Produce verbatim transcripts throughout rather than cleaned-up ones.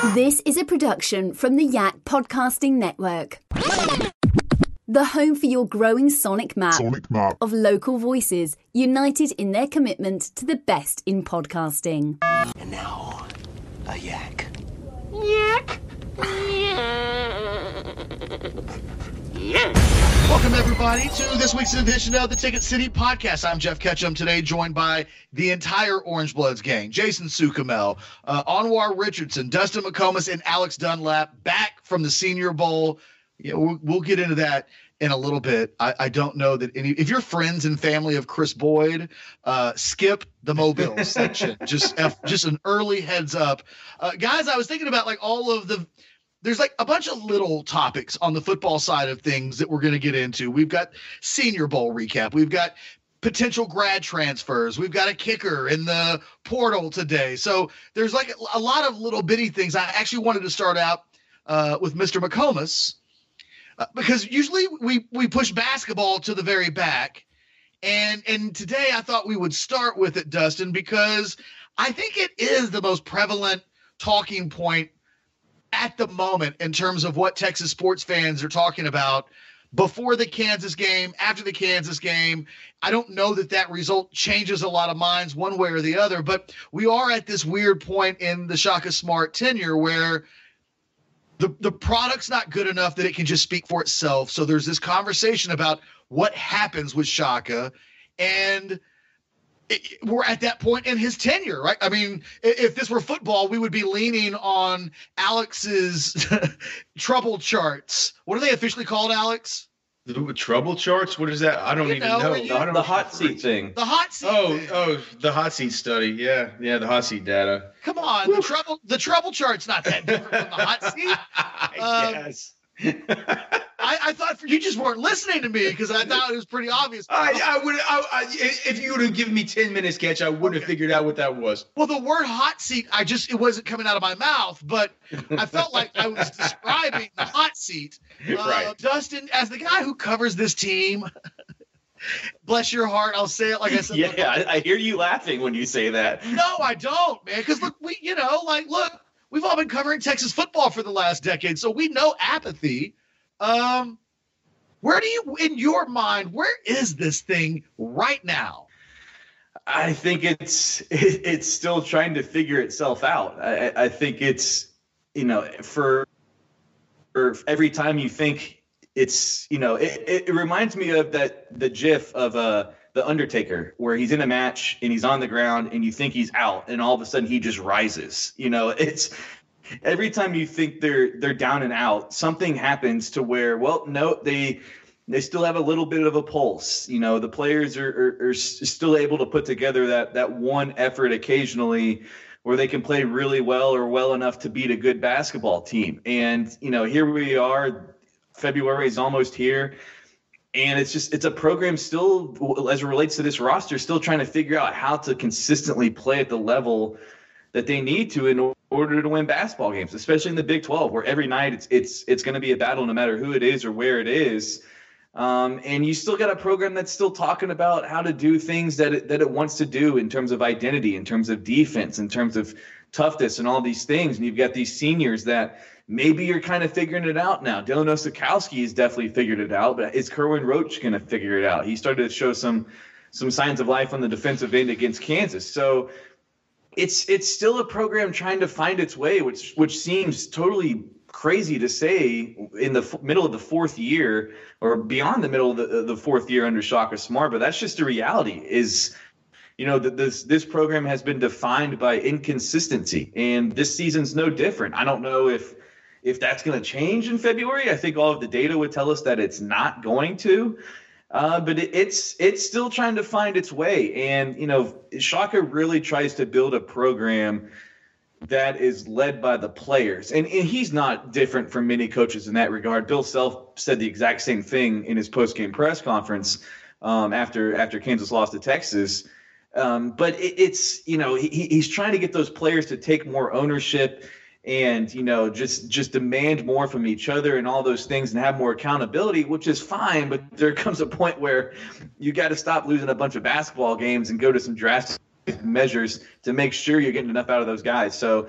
This is a production from the Yak Podcasting Network. The home for your growing sonic map, sonic map of local voices united in their commitment to the best in podcasting. And now, a yak. Yak. Welcome, everybody, to this week's edition of the Ticket City Podcast. I'm Jeff Ketchum, today joined by the entire Orange Bloods gang. Jason Sukamel, uh, Anwar Richardson, Dustin McComas, and Alex Dunlap back from the Senior Bowl. Yeah, we'll, we'll get into that in a little bit. I, I don't know that any – if you're friends and family of Chris Boyd, uh, skip the Mobile section. Just F, just an early heads up. Uh, guys, I was thinking about, like, all of the – there's like a bunch of little topics on the football side of things that we're going to get into. We've got Senior Bowl recap. We've got potential grad transfers. We've got a kicker in the portal today. So there's like a lot of little bitty things. I actually wanted to start out uh, with Mister McComas uh, because usually we, we push basketball to the very back. And, and today I thought we would start with it, Dustin, because I think it is the most prevalent talking point at the moment in terms of what Texas sports fans are talking about before the Kansas game, after the Kansas game. I don't know that that result changes a lot of minds one way or the other, but we are at this weird point in the Shaka Smart tenure where the, the product's not good enough that it can just speak for itself. So there's this conversation about what happens with Shaka, and it, we're at that point in his tenure, right? I mean, if this were football, we would be leaning on Alex's trouble charts. What are they officially called, Alex? The trouble charts? What is that? I don't You even know, know. when you- I don't The know hot seat thing. The hot seat. Oh, thing. oh, the hot seat study. Yeah, yeah, the hot seat data. Come on, the trouble the trouble chart's not that different from the hot seat. Um, Yes. I, I thought for, you just weren't listening to me because I thought it was pretty obvious. I, I would. I, I, if you would have given me ten minutes, Sketch, I would have Okay. figured out what that was. Well, the word hot seat, I just it wasn't coming out of my mouth, but I felt like I was describing the hot seat. Uh, Right. Dustin, as the guy who covers this team, bless your heart, I'll say it like I said. Yeah, I, I hear you laughing when you say that. No, I don't, man. Because look, we, you know, like, look, we've all been covering Texas football for the last decade, so we know apathy. Um, where do you, in your mind, where is this thing right now? I think it's it, it's still trying to figure itself out. I, I think it's, you know, for, for every time you think it's, you know, it, it, it reminds me of that the GIF of uh, the Undertaker, where he's in a match and he's on the ground and you think he's out, and all of a sudden he just rises. You know, it's every time you think they're they're down and out, something happens to where, well, no, they they still have a little bit of a pulse. You know, the players are, are, are still able to put together that that one effort occasionally where they can play really well or well enough to beat a good basketball team. And, you know, here we are, February is almost here. And it's just, it's a program still, as it relates to this roster, still trying to figure out how to consistently play at the level that they need to in order to win basketball games, especially in the Big twelve, where every night it's it's it's going to be a battle no matter who it is or where it is. Um, and you still got a program that's still talking about how to do things that it, that it wants to do in terms of identity, in terms of defense, in terms of toughness and all these things. And you've got these seniors that maybe you're kind of figuring it out now. Dylan Osakowski has definitely figured it out, but is Kerwin Roach going to figure it out? He started to show some some signs of life on the defensive end against Kansas. So it's it's still a program trying to find its way, which which seems totally crazy to say in the f- middle of the fourth year or beyond the middle of the, the fourth year under Shaka Smart. But that's just the reality is, you know, that this this program has been defined by inconsistency, and this season's no different. I don't know if if that's going to change in February. I think all of the data would tell us that it's not going to. Uh, but it, it's it's still trying to find its way. And, you know, Shaka really tries to build a program that is led by the players. And, and he's not different from many coaches in that regard. Bill Self said the exact same thing in his post-game press conference um, after after Kansas lost to Texas. Um, but it, it's, you know, he, he's trying to get those players to take more ownership and, you know, just just demand more from each other and all those things and have more accountability, which is fine. But there comes a point where you got to stop losing a bunch of basketball games and go to some drastic measures to make sure you're getting enough out of those guys. So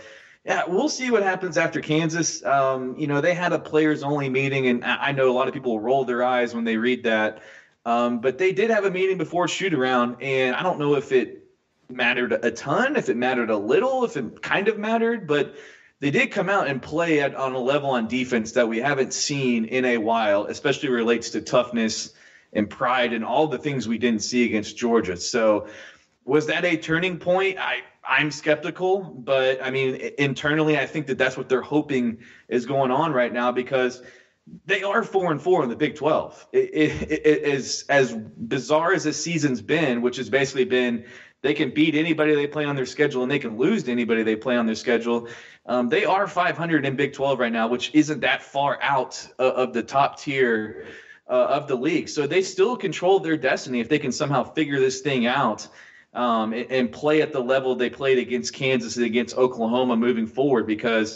Yeah, we'll see what happens after Kansas. Um, you know, they had a players-only meeting, and I know a lot of people roll their eyes when they read that. Um, but they did have a meeting before shoot-around, and I don't know if it mattered a ton, if it mattered a little, if it kind of mattered. But they did come out and play at, on a level on defense that we haven't seen in a while, especially relates to toughness and pride and all the things we didn't see against Georgia. So was that a turning point? I I'm skeptical, but I mean, internally, I think that that's what they're hoping is going on right now, because they are four and four in the Big twelve. It, it, it is as bizarre as this season's been, which has basically been they can beat anybody they play on their schedule and they can lose to anybody they play on their schedule. Um, they are five hundred in Big twelve right now, which isn't that far out of, of the top tier uh, of the league. So they still control their destiny if they can somehow figure this thing out. Um, and, and play at the level they played against Kansas and against Oklahoma moving forward, because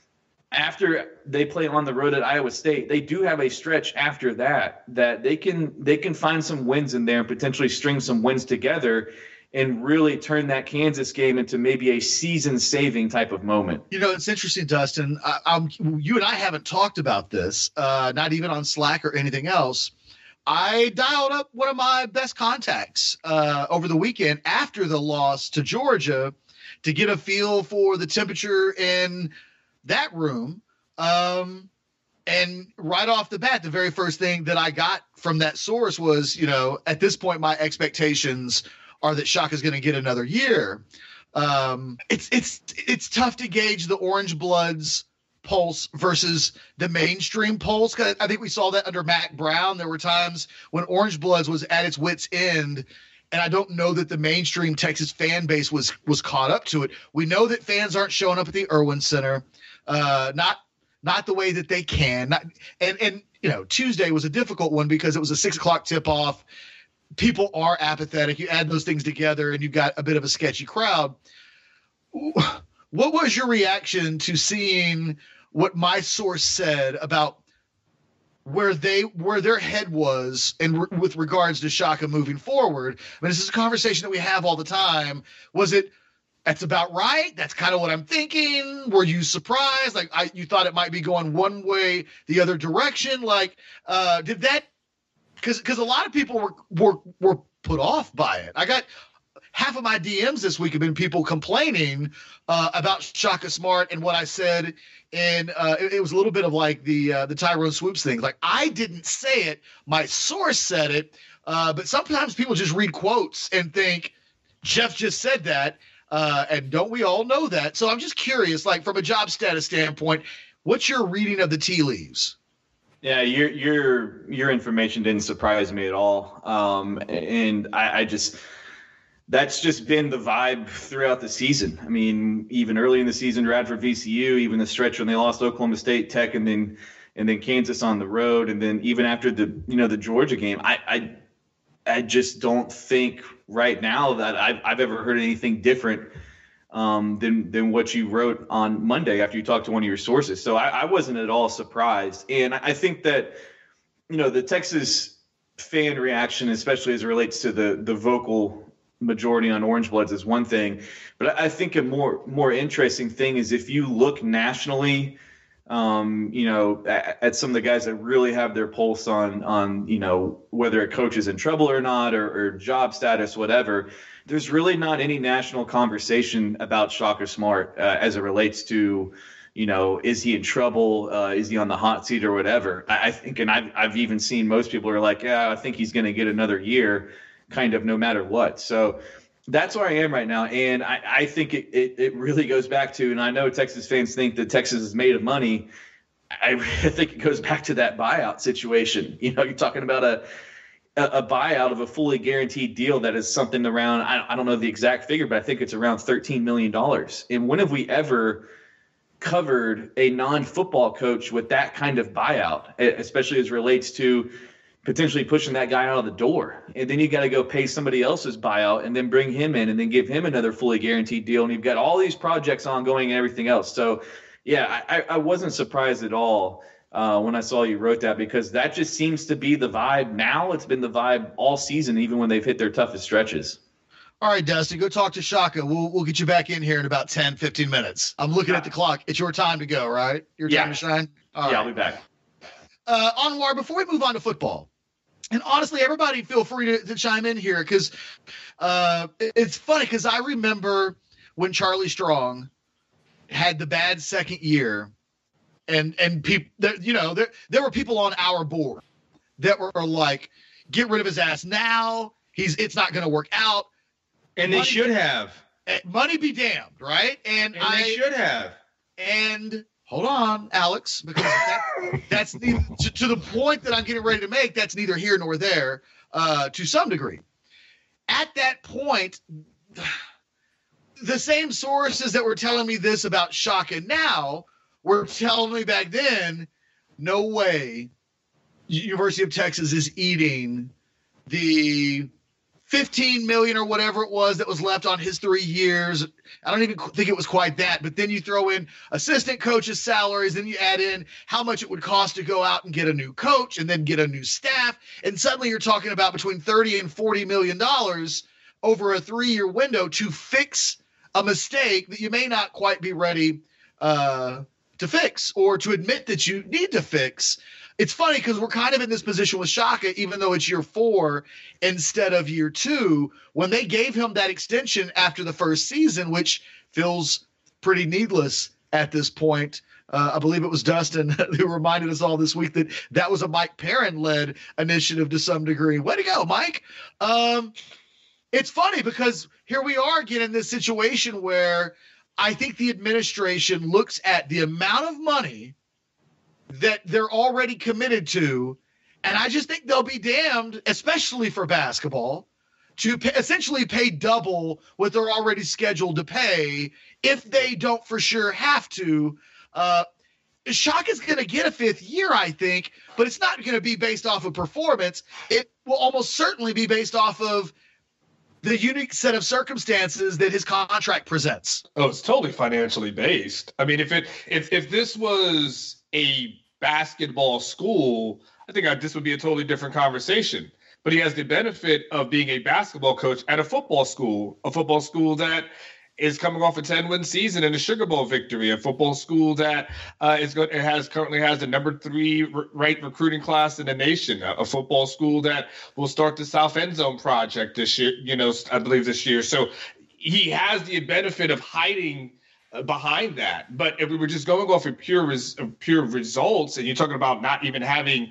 after they play on the road at Iowa State, they do have a stretch after that that they can they can find some wins in there and potentially string some wins together and really turn that Kansas game into maybe a season-saving type of moment. You know, it's interesting, Dustin. I, I'm, you and I haven't talked about this, uh, not even on Slack or anything else. I dialed up one of my best contacts uh, over the weekend after the loss to Georgia to get a feel for the temperature in that room. Um, and right off the bat, the very first thing that I got from that source was, you know, at this point, my expectations are that Shaka's going to get another year. Um, it's it's it's tough to gauge the Orange Bloods pulse versus the mainstream pulse. Cause I think we saw that under Mack Brown. There were times when Orange Bloods was at its wit's end, and I don't know that the mainstream Texas fan base was was caught up to it. We know that fans aren't showing up at the Irwin Center, uh, not not the way that they can. Not, and and you know, Tuesday was a difficult one because it was a six o'clock tip off. People are apathetic. You add those things together, and you've got a bit of a sketchy crowd. What was your reaction to seeing what my source said about where they where their head was and re- with regards to Shaka moving forward? I mean, this is a conversation that we have all the time. Was it, that's about right? That's kind of what I'm thinking. Were you surprised? Like, I, you thought it might be going one way, the other direction? Like, uh, did that, because because a lot of people were, were were put off by it. I got half of my D Ms this week have been people complaining uh, about Shaka Smart and what I said. And uh, it, it was a little bit of like the uh, the Tyrone Swoops thing. Like, I didn't say it, my source said it. Uh, but sometimes people just read quotes and think Jeff just said that. Uh, and don't we all know that? So I'm just curious, like from a job status standpoint, what's your reading of the tea leaves? Yeah, your your your information didn't surprise me at all. Um, and I, I just. That's just been the vibe throughout the season. I mean, even early in the season, Radford V C U, even the stretch when they lost Oklahoma State, Tech, and then and then Kansas on the road, and then even after the you know the Georgia game, I I, I just don't think right now that I've I've ever heard anything different um, than than what you wrote on Monday after you talked to one of your sources. So I, I wasn't at all surprised, and I think that you know the Texas fan reaction, especially as it relates to the the vocal majority on Orange Bloods, is one thing, but I think a more more interesting thing is if you look nationally, um, you know, at, at some of the guys that really have their pulse on on you know whether a coach is in trouble or not, or, or job status, whatever. There's really not any national conversation about Shaka Smart uh, as it relates to, you know, is he in trouble? Uh, is he on the hot seat or whatever? I, I think, and I've I've even seen most people are like, yeah, I think he's going to get another year, kind of no matter what. So that's where I am right now. And I, I think it, it, it really goes back to, and I know Texas fans think that Texas is made of money. I really think it goes back to that buyout situation. You know, you're talking about a, a, a buyout of a fully guaranteed deal that is something around, I, I don't know the exact figure, but I think it's around thirteen million dollars. And when have we ever covered a non-football coach with that kind of buyout, especially as it relates to potentially pushing that guy out of the door? And then you got to go pay somebody else's buyout and then bring him in and then give him another fully guaranteed deal. And you've got all these projects ongoing and everything else. So, yeah, I, I wasn't surprised at all uh, when I saw you wrote that, because that just seems to be the vibe now. It's been the vibe all season, even when they've hit their toughest stretches. All right, Dustin, go talk to Shaka. We'll we'll get you back in here in about ten, fifteen minutes. I'm looking at the clock. It's your time to go, right? Your time Yeah. to shine? All yeah, right. I'll be back. Uh, Anwar, before we move on to football, and honestly, everybody feel free to, to chime in here because uh, it- it's funny because I remember when Charlie Strong had the bad second year, and and people, you know, there there were people on our board that were like, get rid of his ass now. He's it's not going to work out. And they Money- should have. Eh, Money be damned, right? And, And I they should have. and hold on, Alex, because that, that's the to, to the point that I'm getting ready to make. That's neither here nor there, uh, to some degree. At that point, the same sources that were telling me this about Shaka now were telling me back then, no way, University of Texas is eating the fifteen million or whatever it was that was left on his three years. I don't even think it was quite that, but then you throw in assistant coaches' salaries, then you add in how much it would cost to go out and get a new coach and then get a new staff. And suddenly you're talking about between thirty and forty million dollars over a three-year window to fix a mistake that you may not quite be ready uh, to fix or to admit that you need to fix. It's funny because we're kind of in this position with Shaka, even though it's year four instead of year two, when they gave him that extension after the first season, which feels pretty needless at this point. Uh, I believe it was Dustin who reminded us all this week that that was a Mike Perrin-led initiative to some degree. Way to go, Mike. Um, it's funny because here we are again in this situation where I think the administration looks at the amount of money that they're already committed to, and I just think they'll be damned, especially for basketball, to pay, essentially pay double what they're already scheduled to pay if they don't for sure have to. Uh, Shaka's going to get a fifth year, I think, but it's not going to be based off of performance. It will almost certainly be based off of the unique set of circumstances that his contract presents. Oh, it's totally financially based. I mean, if it if if this was a basketball school, I think I, this would be a totally different conversation. But he has the benefit of being a basketball coach at a football school, a football school that is coming off a ten-win season and a Sugar Bowl victory, a football school that uh, is going, it has currently has the number three r- right recruiting class in the nation, a, a football school that will start the South End Zone project this year, you know, I believe this year. So he has the benefit of hiding behind that. But if we were just going off of pure res, of pure results, and you're talking about not even having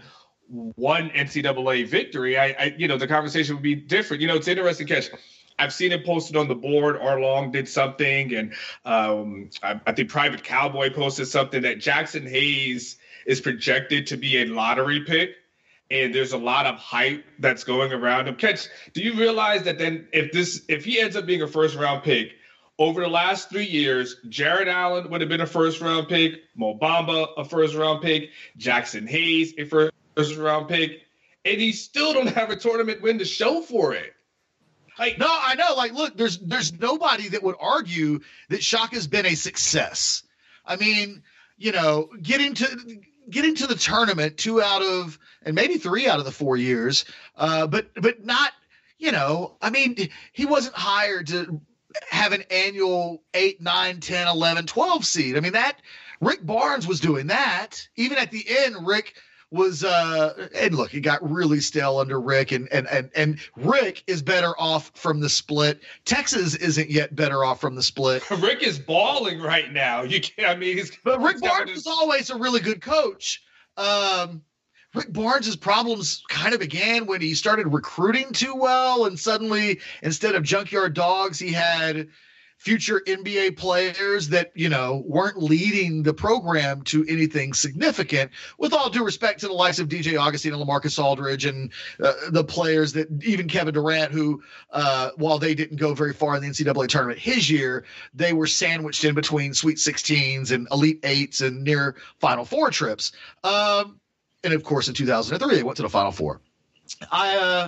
one N C double A victory, I, I you know, the conversation would be different. You know, it's interesting, Catch. I've seen it posted on the board. Arlong did something, and um, I, I think Private Cowboy posted something that Jackson Hayes is projected to be a lottery pick. And there's a lot of hype that's going around him. Catch, do you realize that then if this if he ends up being a first round pick, over the last three years, Jared Allen would have been a first round pick, Mo Bamba a first round pick, Jackson Hayes a first round pick, and he still don't have a tournament win to show for it. Like, no, I know. Like, look, there's there's nobody that would argue that Shaka's been a success. I mean, you know, getting to getting to the tournament two out of and maybe three out of the four years, uh, but but not, you know, I mean, he wasn't hired to have an annual eight, nine, ten, eleven, twelve seed. I mean, that Rick Barnes was doing that. Even at the end, Rick was uh and look, it got really stale under Rick, and and and and Rick is better off from the split. Texas isn't yet better off from the split. Rick is balling right now. You can't, I mean, he's But Rick he's Barnes his- was always a really good coach. Um Rick Barnes' problems kind of began when he started recruiting too well, and suddenly instead of junkyard dogs, he had future N B A players that, you know, weren't leading the program to anything significant, with all due respect to the likes of D J Augustine and LaMarcus Aldridge and uh, the players that even Kevin Durant, who, uh, while they didn't go very far in the N C double A tournament his year, they were sandwiched in between Sweet sixteens and Elite Eights and near Final Four trips. Um, and, of course, in two thousand three, they went to the Final Four. I uh,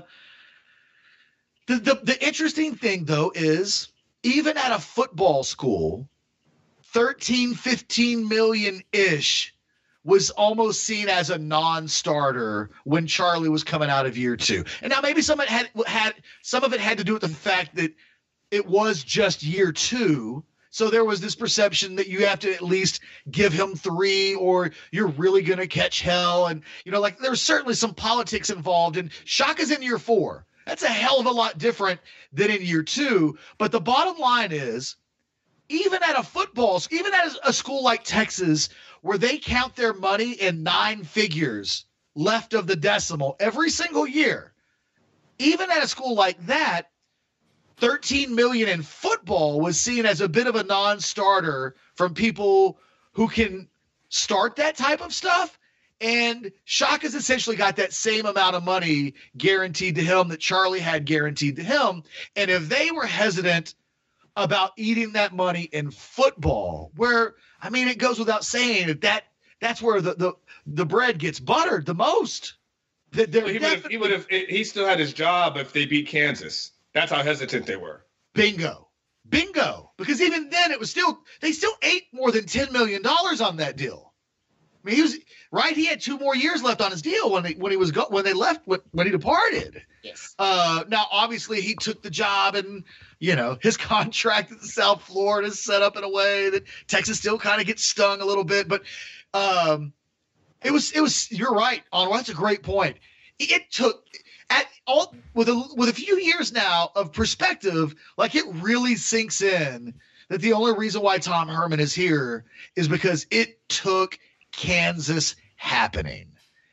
the, the The interesting thing, though, is even at a football school, thirteen, fifteen million ish was almost seen as a non-starter when Charlie was coming out of year two. And now maybe some of it had, had some of it had to do with the fact that it was just year two. So there was this perception that you have to at least give him three or you're really going to catch hell. And, you know, like there's certainly some politics involved. And Shaka's in year four. That's a hell of a lot different than in year two. But the bottom line is, even at a football, even at a school like Texas, where they count their money in nine figures left of the decimal every single year, even at a school like that, thirteen million in football was seen as a bit of a non-starter from people who can start that type of stuff. And Shaka's essentially got that same amount of money guaranteed to him that Charlie had guaranteed to him. And if they were hesitant about eating that money in football, where, I mean, it goes without saying that, that that's where the, the, the bread gets buttered the most. That well, he would have, he would have, he still had his job if they beat Kansas. That's how hesitant they were. Bingo. Bingo. Because even then it was still, they still ate more than ten million dollars on that deal. I mean, he was right. He had two more years left on his deal when he, when he was, go, when they left, when, when he departed. Yes. Uh, now, obviously he took the job and, you know, his contract at the South Florida is set up in a way that Texas still kind of gets stung a little bit, but um, it was, it was, you're right, Onwar. That's a great point. It took, At all with a with a few years now of perspective, like it really sinks in that the only reason why Tom Herman is here is because it took Kansas happening.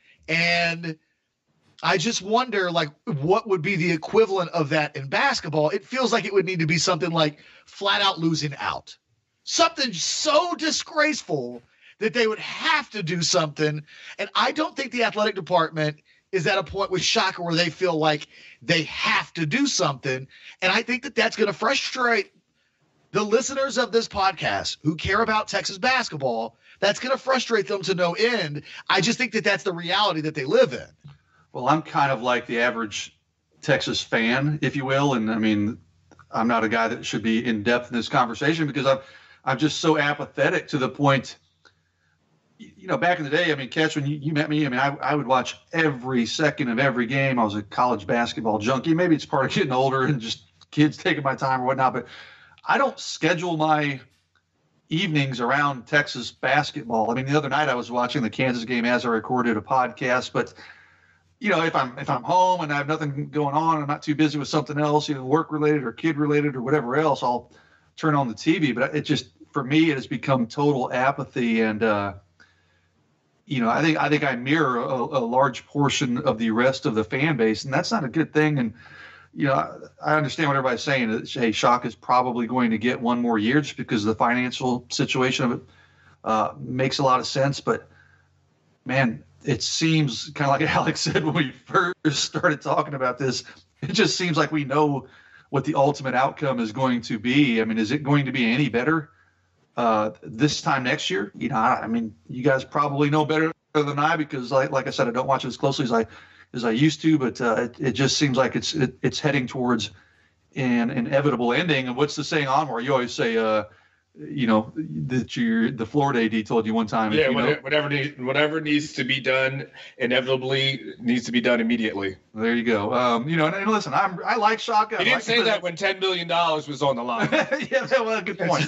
And I just wonder, like, what would be the equivalent of that in basketball? It feels like it would need to be something like flat out losing out. Something so disgraceful that they would have to do something. And I don't think the athletic department is at a point with Shaka where they feel like they have to do something. And I think that that's going to frustrate the listeners of this podcast who care about Texas basketball. That's going to frustrate them to no end. I just think that that's the reality that they live in. Well, I'm kind of like the average Texas fan, if you will. And I mean, I'm not a guy that should be in depth in this conversation because I'm, I'm just so apathetic to the point. You know, back in the day, I mean, Catch, when you, you met me, I mean, I, I would watch every second of every game. I was a college basketball junkie. Maybe it's part of getting older and just kids taking my time or whatnot, but I don't schedule my evenings around Texas basketball. I mean, the other night I was watching the Kansas game as I recorded a podcast, but you know, if I'm if I'm home and I have nothing going on, I'm not too busy with something else, either work related or kid related or whatever else, I'll turn on the T V. But it just, for me, it has become total apathy. And uh, you know, I think I think I mirror a, a large portion of the rest of the fan base, and that's not a good thing. And you know, I, I understand what everybody's saying. That, hey, Shaka is probably going to get one more year just because the financial situation of it uh, makes a lot of sense. But man, it seems kind of like Alex said when we first started talking about this. It just seems like we know what the ultimate outcome is going to be. I mean, is it going to be any better uh, this time next year? You know, I, I mean, you guys probably know better than I because, like, like I said, I don't watch it as closely as I as I used to. But uh, it, it just seems like it's it, it's heading towards an inevitable ending. And what's the saying on where you always say, uh, you know, that your the Florida A D told you one time. Yeah, you know, whatever needs whatever needs to be done inevitably needs to be done immediately. There you go. Um, you know, and, and listen, I'm I like Shaka. He I didn't like say that when ten million dollars was on the line. Yeah, well, good point.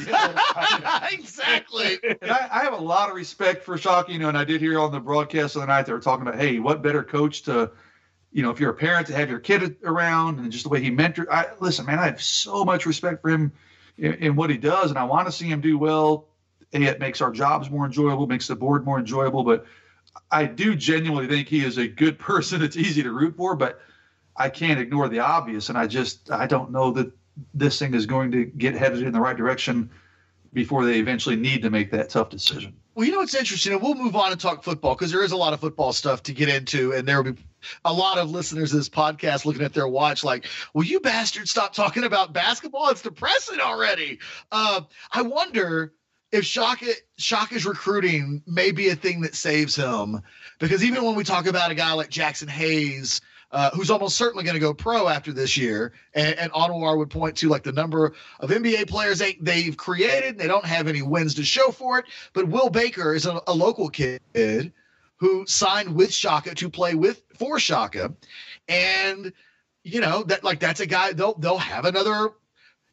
Exactly. And I, I have a lot of respect for Shaka, you know, and I did hear on the broadcast the other night they were talking about, hey, what better coach to, you know, if you're a parent, to have your kid around, and just the way he mentored. I listen, man, I have so much respect for him in, in what he does, and I want to see him do well. And it makes our jobs more enjoyable, makes the board more enjoyable. But I do genuinely think he is a good person. It's easy to root for, but I can't ignore the obvious. And I just, I don't know that this thing is going to get headed in the right direction before they eventually need to make that tough decision. Well, you know what's interesting, and we'll move on and talk football because there is a lot of football stuff to get into, and there will be a lot of listeners of this podcast looking at their watch like, will you bastards stop talking about basketball? It's depressing already. Uh, I wonder if Shaka, Shaka's recruiting may be a thing that saves him, because even when we talk about a guy like Jackson Hayes, Uh, who's almost certainly going to go pro after this year. And, and Anwar would point to like the number of N B A players they, they've created. They don't have any wins to show for it. But Will Baker is a, a local kid who signed with Shaka to play with for Shaka. And, you know, that like that's a guy they'll they'll have another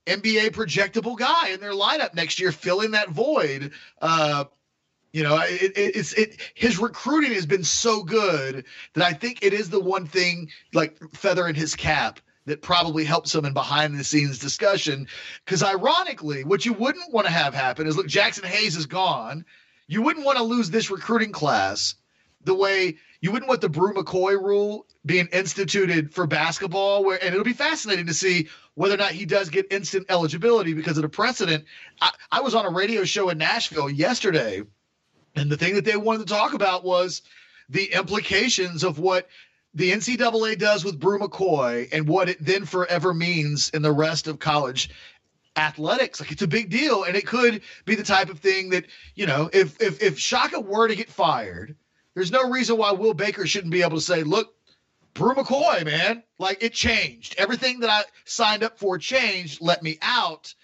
N B A projectable guy in their lineup next year, filling that void. Uh, you know, it, it, it's it. His recruiting has been so good that I think it is the one thing, like feather in his cap, that probably helps him in behind the scenes discussion. Because ironically, what you wouldn't want to have happen is, look, Jackson Hayes is gone. You wouldn't want to lose this recruiting class the way you wouldn't want the Brew McCoy rule being instituted for basketball, where, and it'll be fascinating to see whether or not he does get instant eligibility because of the precedent. I, I was on a radio show in Nashville yesterday, and the thing that they wanted to talk about was the implications of what the N C double A does with Brew McCoy and what it then forever means in the rest of college athletics. Like, it's a big deal, and it could be the type of thing that, you know, if if if Shaka were to get fired, there's no reason why Will Baker shouldn't be able to say, look, Brew McCoy, man, like, it changed. Everything that I signed up for changed. Let me out.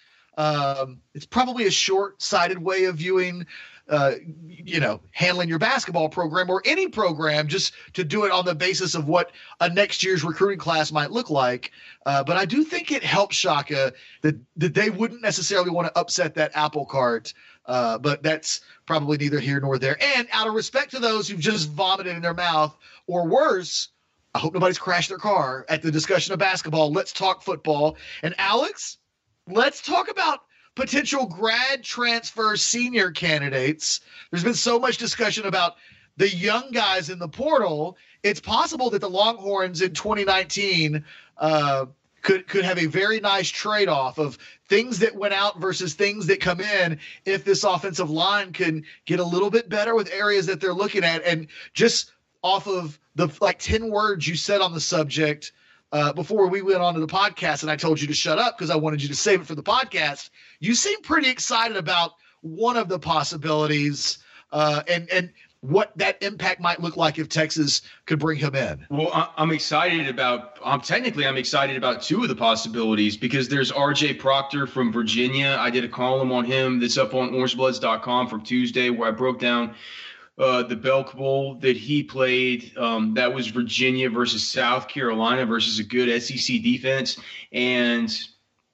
Um, it's probably a short-sighted way of viewing, uh, you know, handling your basketball program or any program, just to do it on the basis of what a next year's recruiting class might look like. Uh, but I do think it helps Shaka that, that they wouldn't necessarily want to upset that apple cart. Uh, but that's probably neither here nor there. And out of respect to those who've just vomited in their mouth, or worse, I hope nobody's crashed their car at the discussion of basketball. Let's talk football. And Alex, let's talk about potential grad transfer senior candidates. There's been so much discussion about the young guys in the portal. It's possible that the Longhorns in twenty nineteen uh, could could have a very nice trade-off of things that went out versus things that come in if this offensive line can get a little bit better with areas that they're looking at. And just off of the like ten words you said on the subject uh, before we went on to the podcast, and I told you to shut up because I wanted you to save it for the podcast, you seem pretty excited about one of the possibilities uh, and and what that impact might look like if Texas could bring him in. Well, I- I'm excited about um, – technically, I'm excited about two of the possibilities because there's R J Proctor from Virginia. I did a column on him that's up on orange bloods dot com from Tuesday where I broke down uh, the Belk Bowl that he played. Um, that was Virginia versus South Carolina versus a good S E C defense. And –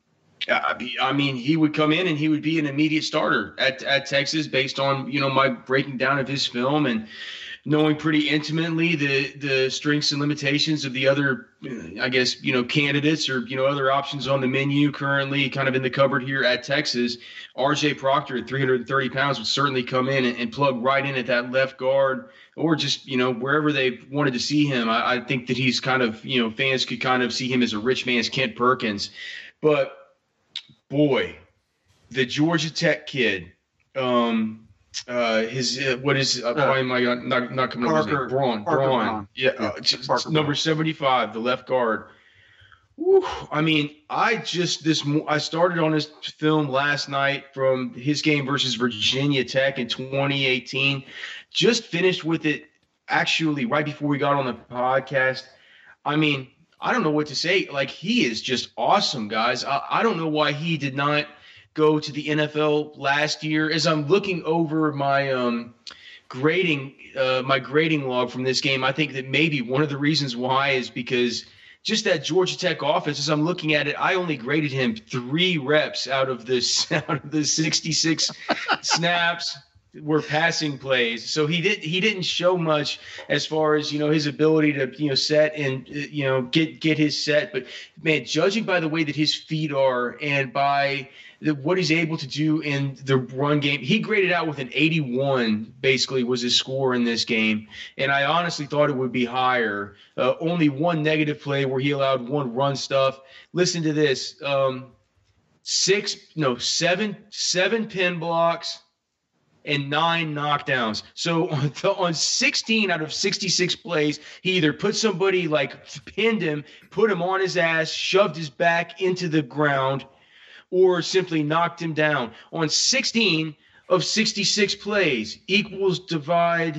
I mean, he would come in and he would be an immediate starter at, at Texas based on, you know, my breaking down of his film and knowing pretty intimately the the strengths and limitations of the other, I guess, you know, candidates or, you know, other options on the menu currently kind of in the cupboard here at Texas. R J Proctor at three hundred thirty pounds would certainly come in and, and plug right in at that left guard or just, you know, wherever they wanted to see him. I, I think that he's kind of, you know, fans could kind of see him as a rich man's Kent Perkins. But boy, the Georgia Tech kid, um, uh, his uh, what is uh, why am I not not coming up with his name? Braun, Parker Braun, Braun. yeah, Yeah, uh, just, Parker number Braun. seventy-five, the left guard. Whew, I mean, I just this mo- I started on his film last night from his game versus Virginia Tech in twenty eighteen. Just finished with it actually right before we got on the podcast. I mean, I don't know what to say. Like, he is just awesome, guys. I, I don't know why he did not go to the N F L last year. As I'm looking over my um, grading, uh, my grading log from this game, I think that maybe one of the reasons why is because just that Georgia Tech offense. As I'm looking at it, I only graded him three reps out of this out of the sixty-six snaps were passing plays. So he did he didn't show much as far as, you know, his ability to, you know, set and, you know, get get his set. But man, judging by the way that his feet are and by the, what he's able to do in the run game, he graded out with an eighty-one, basically was his score in this game. And I honestly thought it would be higher. Uh, only one negative play where he allowed one run stuff. Listen to this. Um, six, no, seven, seven pin blocks and nine knockdowns. So on, the, on sixteen out of sixty-six plays, he either put somebody, like, pinned him, put him on his ass, shoved his back into the ground, or simply knocked him down. On sixteen of sixty-six plays equals divide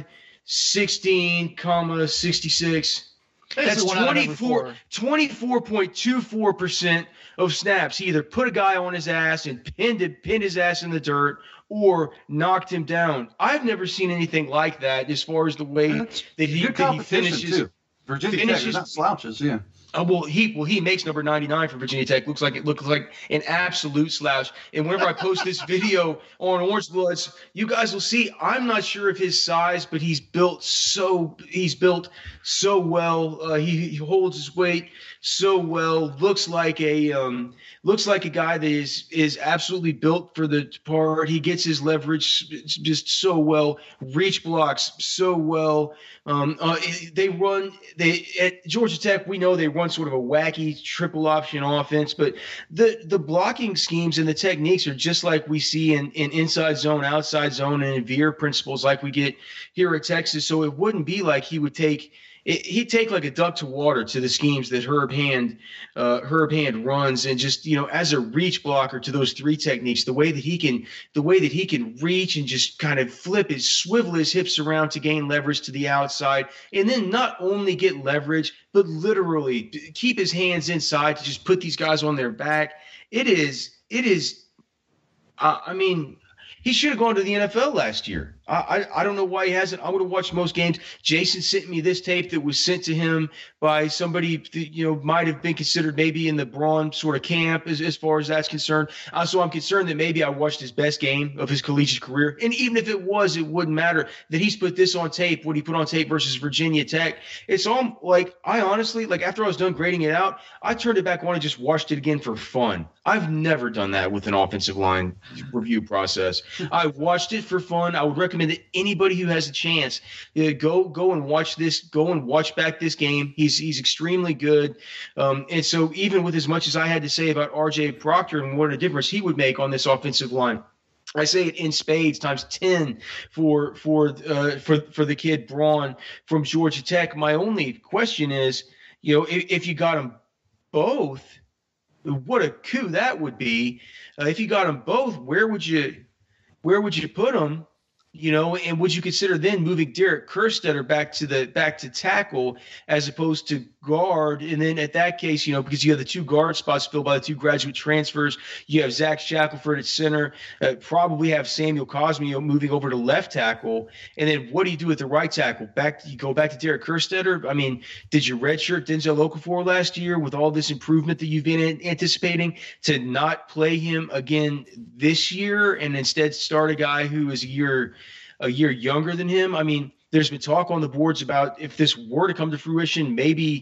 sixteen comma sixty-six. That's Basically one out of every twenty-four, four. twenty-four point two four percent of snaps. He either put a guy on his ass and pinned it, pinned his ass in the dirt, or knocked him down. I've never seen anything like that as far as the way That's that he, good that he competition finishes. too. Virginia Tech finishes- is not slouches, yeah. Oh, well, he well he makes number ninety-nine for Virginia Tech. Looks like it looks like an absolute slouch. And whenever I post this video on Orange Bloods, you guys will see. I'm not sure of his size, but he's built so he's built so well. Uh, he, he holds his weight so well. Looks like a um, looks like a guy that is is absolutely built for the part. He gets his leverage just so well. Reach blocks so well. Um, uh, they run they at Georgia Tech. We know they run sort of a wacky triple option offense, but the the blocking schemes and the techniques are just like we see in, in inside zone, outside zone, and in veer principles like we get here at Texas. So it wouldn't be like he would take. He'd take like a duck to water to the schemes that Herb Hand, uh, Herb Hand runs, and just, you know, as a reach blocker to those three techniques, the way that he can, the way that he can reach and just kind of flip his, swivel his hips around to gain leverage to the outside, and then not only get leverage, but literally keep his hands inside to just put these guys on their back. It is, it is, uh, I mean. He should have gone to the N F L last year. I, I I don't know why he hasn't. I would have watched most games. Jason sent me this tape that was sent to him by somebody that, you know, might have been considered maybe in the Braun sort of camp as, as far as that's concerned. Uh, so I'm concerned that maybe I watched his best game of his collegiate career. And even if it was, it wouldn't matter that he's put this on tape, what he put on tape versus Virginia Tech. It's all like, I honestly, like after I was done grading it out, I turned it back on and just watched it again for fun. I've never done that with an offensive line review process. I watched it for fun. I would recommend that anybody who has a chance, uh, go go and watch this. Go and watch back this game. He's he's extremely good. Um, and so even with as much as I had to say about R J Proctor and what a difference he would make on this offensive line, I say it in spades times ten for for uh, for for the kid Braun from Georgia Tech. My only question is, you know, if, if you got them both, what a coup that would be. Uh, if you got them both, where would you where would you put them? You know, and would you consider then moving Derek Kerstetter back to the back to tackle as opposed to guard? And then at that case, you know, because you have the two guard spots filled by the two graduate transfers, you have Zach Shackelford at center, uh, probably have Samuel Cosme moving over to left tackle. And then what do you do with the right tackle? Back, you go back to Derek Kerstetter. I mean, did you redshirt Denzel Okafor last year with all this improvement that you've been anticipating to not play him again this year and instead start a guy who is a year a year younger than him? I mean, there's been talk on the boards about if this were to come to fruition, maybe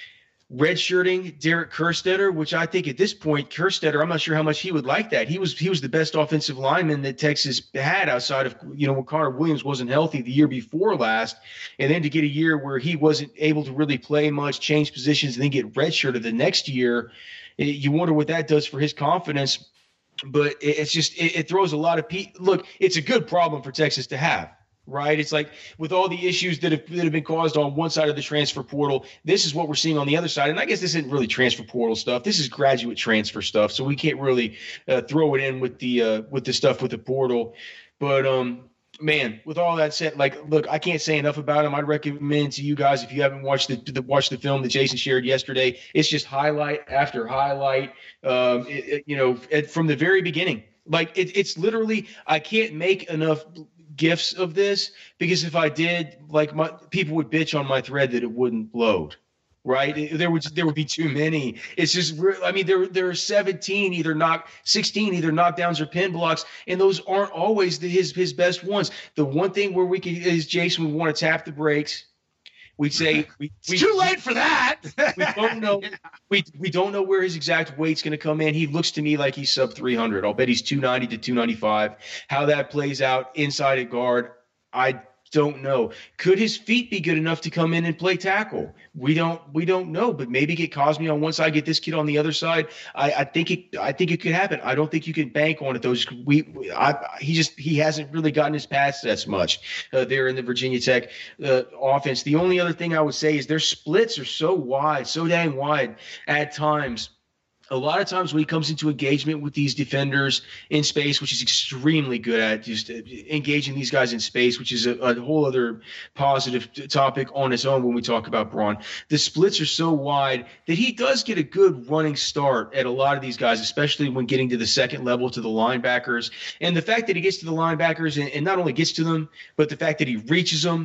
redshirting Derek Kerstetter, which I think at this point, Kerstetter, I'm not sure how much he would like that. He was he was the best offensive lineman that Texas had outside of, you know, when Connor Williams wasn't healthy the year before last. And then to get a year where he wasn't able to really play much, change positions, and then get redshirted the next year, you wonder what that does for his confidence. But it's just it, it throws a lot of pe- – look, it's a good problem for Texas to have, right? It's like with all the issues that have, that have been caused on one side of the transfer portal, this is what we're seeing on the other side. And I guess this isn't really transfer portal stuff. This is graduate transfer stuff, so we can't really uh, throw it in with the uh, with the stuff with the portal. But, um, man, with all that said, like, look, I can't say enough about him. I'd recommend to you guys, if you haven't watched the, the watched the film that Jason shared yesterday, it's just highlight after highlight. Um, it, it, you know, it, from the very beginning, like it, it's literally, I can't make enough GIFs of this because if I did, like, my people would bitch on my thread that it wouldn't load. Right, there would there would be too many. It's just, I mean, there there are seventeen either knock, sixteen either knockdowns or pin blocks, and those aren't always the, his his best ones. The one thing where we could is Jason would want to tap the brakes. We'd say we, it's we, too late for that. We don't know. We we don't know where his exact weight's going to come in. He looks to me like he's sub three hundred. I'll bet he's two ninety to two ninety-five. How that plays out inside at guard, I don't know. Could his feet be good enough to come in and play tackle? We don't we don't know, but maybe get Cosme on one side, get this kid on the other side. I, I think it I think it could happen. I don't think you can bank on it though. We, we I, he just he hasn't really gotten his pass sets much uh, there in the Virginia Tech uh, offense. The only other thing I would say is their splits are so wide, so dang wide at times. A lot of times when he comes into engagement with these defenders in space, which is extremely good at just engaging these guys in space, which is a, a whole other positive topic on its own when we talk about Braun. The splits are so wide that he does get a good running start at a lot of these guys, especially when getting to the second level to the linebackers. And the fact that he gets to the linebackers and, and not only gets to them, but the fact that he reaches them,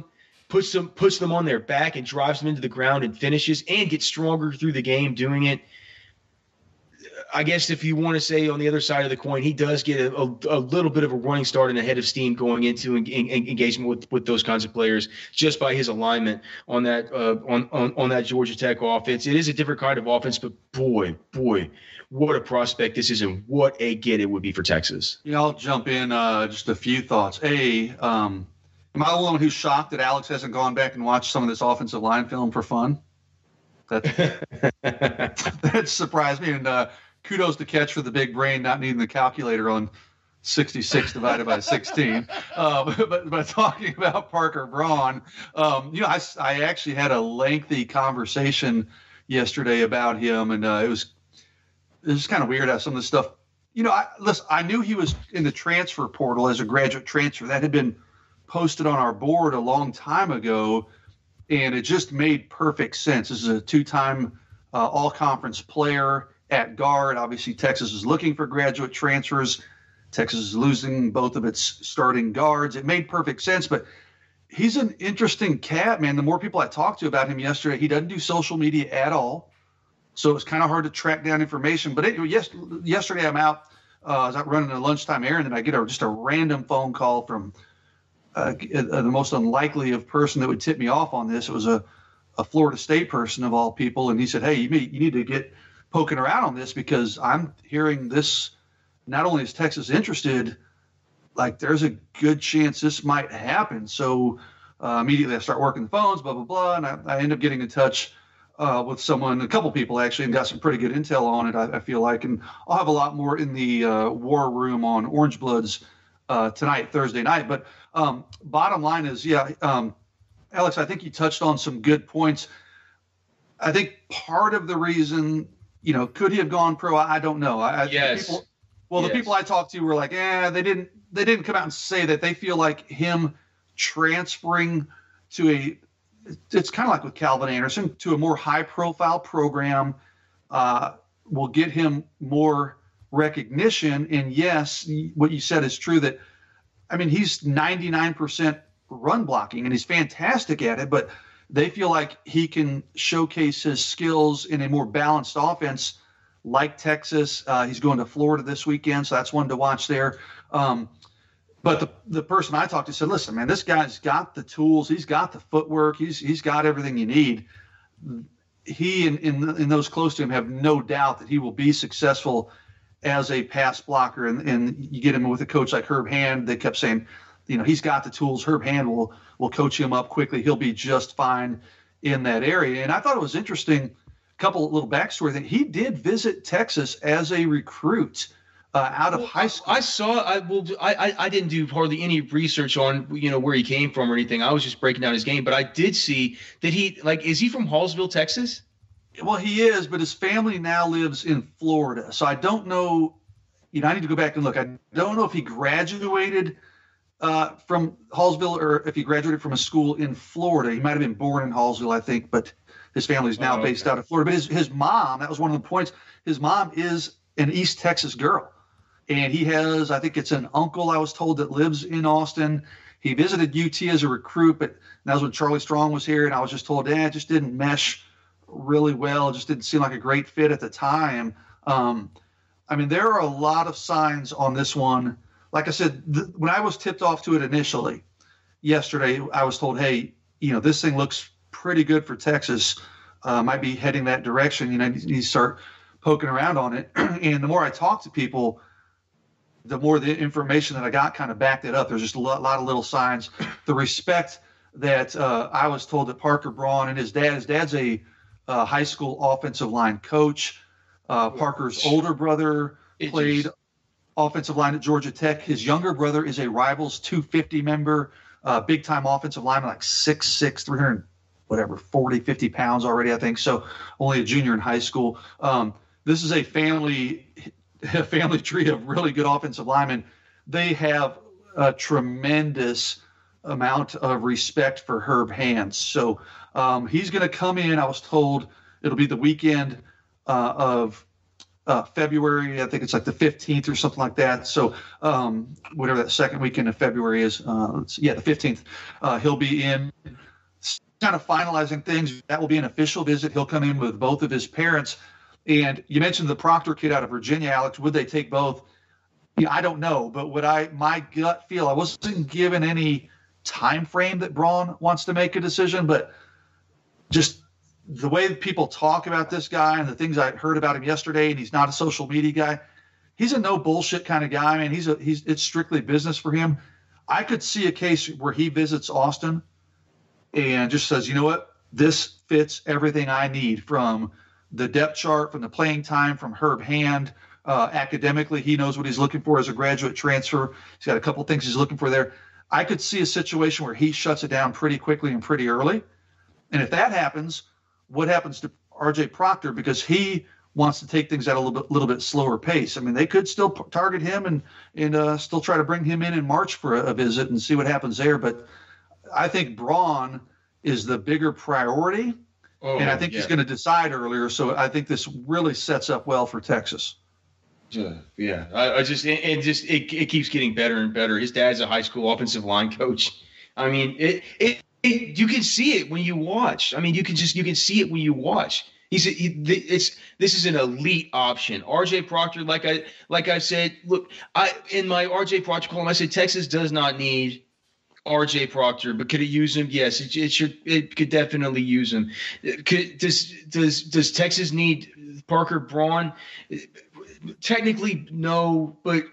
puts them puts them on their back and drives them into the ground and finishes and gets stronger through the game doing it. I guess if you want to say on the other side of the coin, he does get a, a, a little bit of a running start and a head of steam going into en- en- engagement with, with those kinds of players just by his alignment on that uh, on, on on that Georgia Tech offense. It is a different kind of offense, but boy, boy, what a prospect this is, and what a get it would be for Texas. Yeah, I'll jump in. Uh, just a few thoughts. A, um, am I the one who's shocked that Alex hasn't gone back and watched some of this offensive line film for fun? That that surprised me. And uh, kudos to Catch for the big brain, not needing the calculator on sixty-six divided by sixteen. Uh, but, but talking about Parker Braun, um, you know, I, I actually had a lengthy conversation yesterday about him, and uh, it was it was kind of weird how some of the stuff. You know, I, listen, I knew he was in the transfer portal as a graduate transfer. That had been posted on our board a long time ago, and it just made perfect sense. This is a two-time uh, all-conference player at guard. Obviously, Texas is looking for graduate transfers. Texas is losing both of its starting guards. It made perfect sense, but he's an interesting cat, man. The more people I talked to about him yesterday, he doesn't do social media at all. So it was kind of hard to track down information. But it, yes, yesterday I'm out. Uh, I was out running a lunchtime errand, and I get a, just a random phone call from uh, the most unlikely of person that would tip me off on this. It was a, a Florida State person of all people, and he said, hey, you need, you need to get poking around on this because I'm hearing this. Not only is Texas interested, like there's a good chance this might happen. So uh, immediately I start working the phones, blah, blah, blah. And I, I end up getting in touch uh, with someone, a couple people actually, and got some pretty good intel on it, I, I feel like. And I'll have a lot more in the uh, war room on Orange Bloods uh, tonight, Thursday night. But um, bottom line is, yeah, um, Alex, I think you touched on some good points. I think part of the reason, you know, could he have gone pro? I, I don't know. I, yes. People, Well, the yes. people I talked to were like, eh, they didn't they didn't come out and say that. They feel like him transferring to a, it's kind of like with Calvin Anderson, to a more high-profile program uh, will get him more recognition. And yes, what you said is true that, I mean, he's ninety-nine percent run blocking, and he's fantastic at it, but they feel like he can showcase his skills in a more balanced offense like Texas. Uh, he's going to Florida this weekend, so that's one to watch there. Um, but the the person I talked to said, listen, man, this guy's got the tools. He's got the footwork. He's He's got everything you need. He and in, in, in those close to him have no doubt that he will be successful as a pass blocker. And, and you get him with a coach like Herb Hand. They kept saying, you know, he's got the tools. Herb Hand will, will coach him up quickly. He'll be just fine in that area. And I thought it was interesting, couple of little backstory that he did visit Texas as a recruit uh, out of well, high school. I, I saw. I well, I I didn't do hardly any research on you know where he came from or anything. I was just breaking down his game, but I did see that he like is he from Hallsville, Texas? Well, he is, but his family now lives in Florida. So I don't know. You know, I need to go back and look. I don't know if he graduated uh, from Hallsville or if he graduated from a school in Florida. He might have been born in Hallsville, I think, but his family's now oh, okay. based out of Florida. But his, his mom, that was one of the points, his mom is an East Texas girl. And he has, I think it's an uncle, I was told, that lives in Austin. He visited U T as a recruit, but that was when Charlie Strong was here. And I was just told, eh, it just didn't mesh really well. It just didn't seem like a great fit at the time. Um, I mean, there are a lot of signs on this one. Like I said, th- when I was tipped off to it initially yesterday, I was told, hey, you know, this thing looks pretty good for Texas. Uh, might be heading that direction. You know, you need to start poking around on it. And the more I talk to people, the more the information that I got kind of backed it up. There's just a lot, lot of little signs. The respect that uh, I was told that Parker Braun and his dad, his dad's a uh, high school offensive line coach. Uh, Parker's older brother played offensive line at Georgia Tech. His younger brother is a Rivals two fifty member, uh, big time offensive lineman, like six six, three hundred, whatever, forty, fifty pounds already, I think. So only a junior in high school. Um, this is a family a family tree of really good offensive linemen. They have a tremendous amount of respect for Herb Hand. So um, he's going to come in. I was told it'll be the weekend uh, of uh, February. I think it's like the fifteenth or something like that. So um, whatever that second weekend of February is, uh, let's, yeah, the fifteenth, uh, he'll be in. kind of finalizing things. That will be an official visit. He'll come in with both of his parents. And you mentioned the Proctor kid out of Virginia, Alex. Would they take both? Yeah, I don't know. But what I my gut feel, I wasn't given any time frame that Braun wants to make a decision, but just the way that people talk about this guy and the things I heard about him yesterday, and he's not a social media guy. He's a no bullshit kind of guy, man. He's a he's it's strictly business for him. I could see a case where he visits Austin and just says, you know what, this fits everything I need from the depth chart, from the playing time, from Herb Hand. Uh, academically, he knows what he's looking for as a graduate transfer. He's got a couple things he's looking for there. I could see a situation where he shuts it down pretty quickly and pretty early. And if that happens, what happens to R J Proctor? Because he wants to take things at a little bit, little bit slower pace. I mean, they could still p- target him and and uh, still try to bring him in in March for a, a visit and see what happens there. But I think Braun is the bigger priority, oh, and I think yeah. he's going to decide earlier. So I think this really sets up well for Texas. Yeah, yeah. I, I just and, and just it, it keeps getting better and better. His dad's a high school offensive line coach. I mean, it it, it you can see it when you watch. I mean, you can just you can see it when you watch. He's a, he, it's this is an elite option. R J Proctor, like I like I said, look, I in my R J Proctor column, I said Texas does not need R J Proctor, but could it use him? Yes, it, it should. It could definitely use him. Could, does does does Texas need Parker Braun? Technically, no, but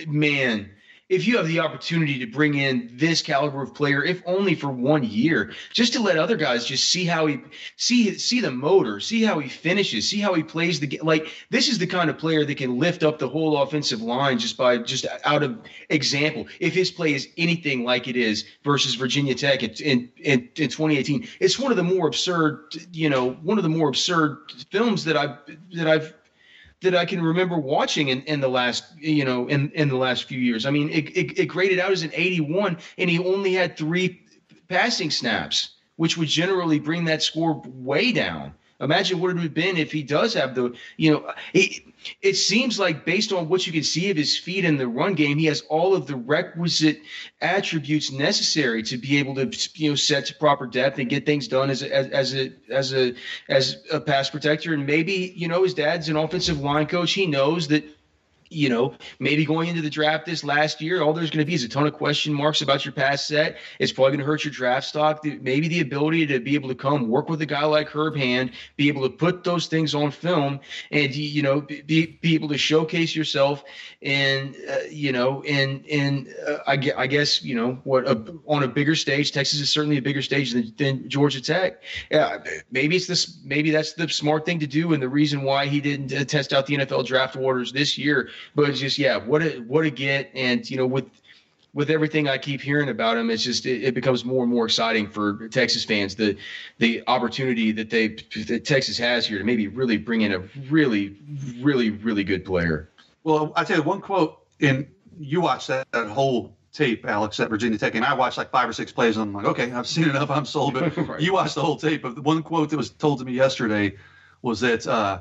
man, if you have the opportunity to bring in this caliber of player, if only for one year, just to let other guys just see how he see see the motor, see how he finishes, see how he plays the game. Like, this is the kind of player that can lift up the whole offensive line just by just out of example. If his play is anything like it is versus Virginia Tech in in, in, in twenty eighteen, it's one of the more absurd, you know, one of the more absurd films that I've that I've. that I can remember watching in, in the last, you know, in, in the last few years. I mean, it, it, it graded out as an eighty-one, and he only had three passing snaps, which would generally bring that score way down. Imagine what it would have been if he does have the, you know, it, it seems like based on what you can see of his feet in the run game, he has all of the requisite attributes necessary to be able to, you know, set to proper depth and get things done as a, as, as a, as a, as a pass protector. And maybe, you know, his dad's an offensive line coach. He knows that, you know, maybe going into the draft this last year, all there's going to be is a ton of question marks about your pass set. It's probably going to hurt your draft stock. Maybe the ability to be able to come work with a guy like Herb Hand, be able to put those things on film, and, you know, be, be able to showcase yourself. And, uh, you know, and, and uh, I, guess, I guess, you know, what a, on a bigger stage, Texas is certainly a bigger stage than, than Georgia Tech. Yeah, maybe it's this, maybe that's the smart thing to do. And the reason why he didn't uh, test out the N F L draft orders this year. But it's just, yeah, what a, what a get. And, you know, with with everything I keep hearing about him, it's just it, it becomes more and more exciting for Texas fans, the the opportunity that they that Texas has here to maybe really bring in a really, really, really good player. Well, I tell you one quote, and you watched that, that whole tape, Alex, at Virginia Tech, and I watched like five or six plays, and I'm like, okay, I've seen enough, I'm sold. But right. You watched the whole tape. But the one quote that was told to me yesterday was that uh,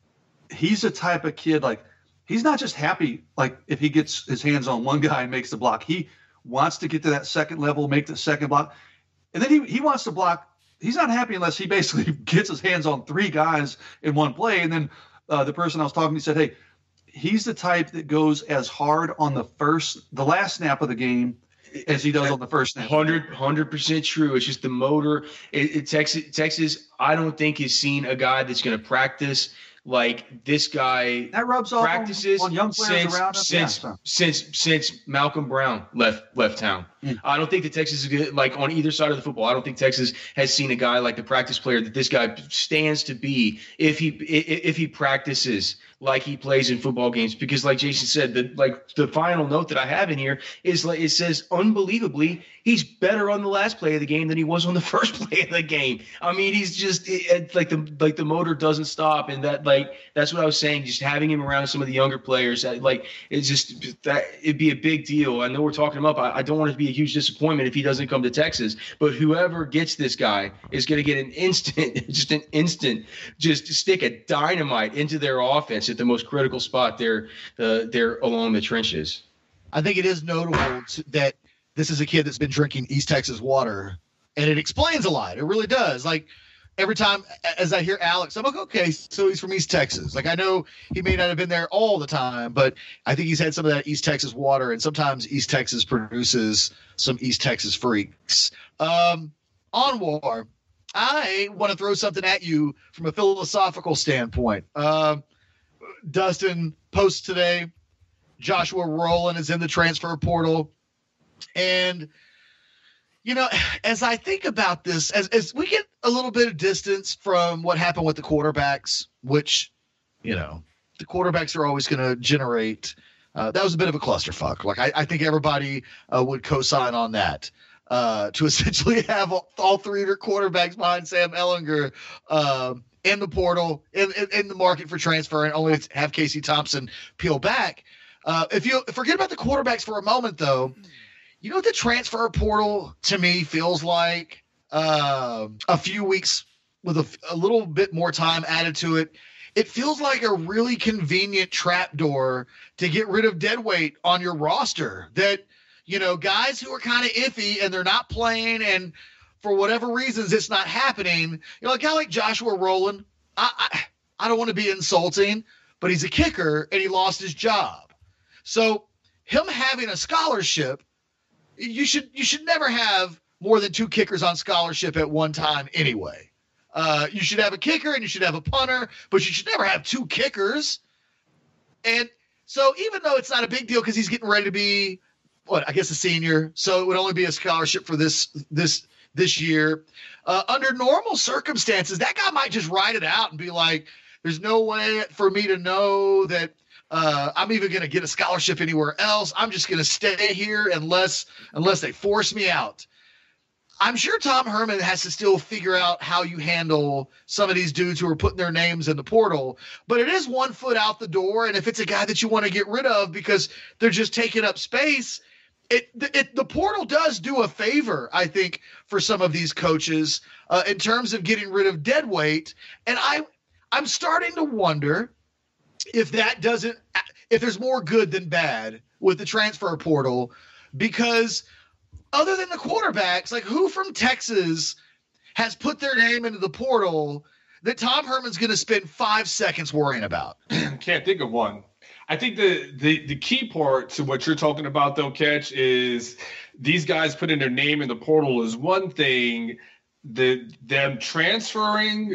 he's a type of kid, like, he's not just happy, like, if he gets his hands on one guy and makes the block. He wants to get to that second level, make the second block. And then he, he wants to block. He's not happy unless he basically gets his hands on three guys in one play. And then uh, the person I was talking to said, hey, he's the type that goes as hard on the first, the last snap of the game as he does on the first snap. one hundred percent true. It's just the motor. It, it, Texas, Texas, I don't think has seen a guy that's going to practice like this guy that rubs off practices on, on young players since, around him. Since, yeah. since since Malcolm Brown left left town. Mm. I don't think that Texas is good, like on either side of the football. I don't think Texas has seen a guy like the practice player that this guy stands to be if he if he practices like he plays in football games. Because like Jason said, the like the final note that I have in here is like it says unbelievably he's better on the last play of the game than he was on the first play of the game. I mean, he's just it, it, like the like the motor doesn't stop, and that like that's what I was saying. Just having him around some of the younger players, like it's just that it'd be a big deal. I know we're talking him up. I, I don't want it to be a huge disappointment if he doesn't come to Texas, but whoever gets this guy is going to get an instant, just an instant, just stick a dynamite into their offense at the most critical spot there, uh, there along the trenches. I think it is notable to, that this is a kid that's been drinking East Texas water And it explains a lot. It really does. Like every time as I hear Alex, I'm like, okay, so he's from East Texas. Like I know he may not have been there all the time, but I think he's had some of that East Texas water, and sometimes East Texas produces some East Texas freaks. Um, Anwar, I want to throw something at you from a philosophical standpoint. Um, Dustin posts today, Joshua Rowland is in the transfer portal. And, you know, as I think about this, as, as we get a little bit of distance from what happened with the quarterbacks, which, you know, the quarterbacks are always going to generate. Uh, that was a bit of a clusterfuck. Like, I, I think everybody uh, would co-sign on that. Uh, to essentially have all, all three of your quarterbacks behind Sam Ehlinger um, in the portal, in, in, in the market for transfer, and only have Casey Thompson peel back. Uh, if you forget about the quarterbacks for a moment, though, you know what the transfer portal to me feels like? Uh, a few weeks with a, a little bit more time added to it. It feels like a really convenient trapdoor to get rid of dead weight on your roster that, you know, guys who are kind of iffy and they're not playing and for whatever reasons it's not happening. You know, a guy like Joshua Rowland, I, I, I don't want to be insulting, but he's a kicker and he lost his job. So him having a scholarship, you should you should never have more than two kickers on scholarship at one time anyway. Uh, you should have a kicker and you should have a punter, but you should never have two kickers. And so even though it's not a big deal because he's getting ready to be, what, I guess a senior, so it would only be a scholarship for this this this year. Uh, under normal circumstances, that guy might just ride it out and be like, there's no way for me to know that uh, I'm even going to get a scholarship anywhere else. I'm just going to stay here unless unless they force me out. I'm sure Tom Herman has to still figure out how you handle some of these dudes who are putting their names in the portal, but it is one foot out the door. And if it's a guy that you want to get rid of because they're just taking up space, it, it the portal does do a favor, I think, for some of these coaches uh, in terms of getting rid of dead weight. And I, I'm starting to wonder if that doesn't, if there's more good than bad with the transfer portal, because other than the quarterbacks, like who from Texas has put their name into the portal that Tom Herman's going to spend five seconds worrying about? Can't think of one. I think the, the the key part to what you're talking about, though, Catch, is these guys putting their name in the portal is one thing. The them transferring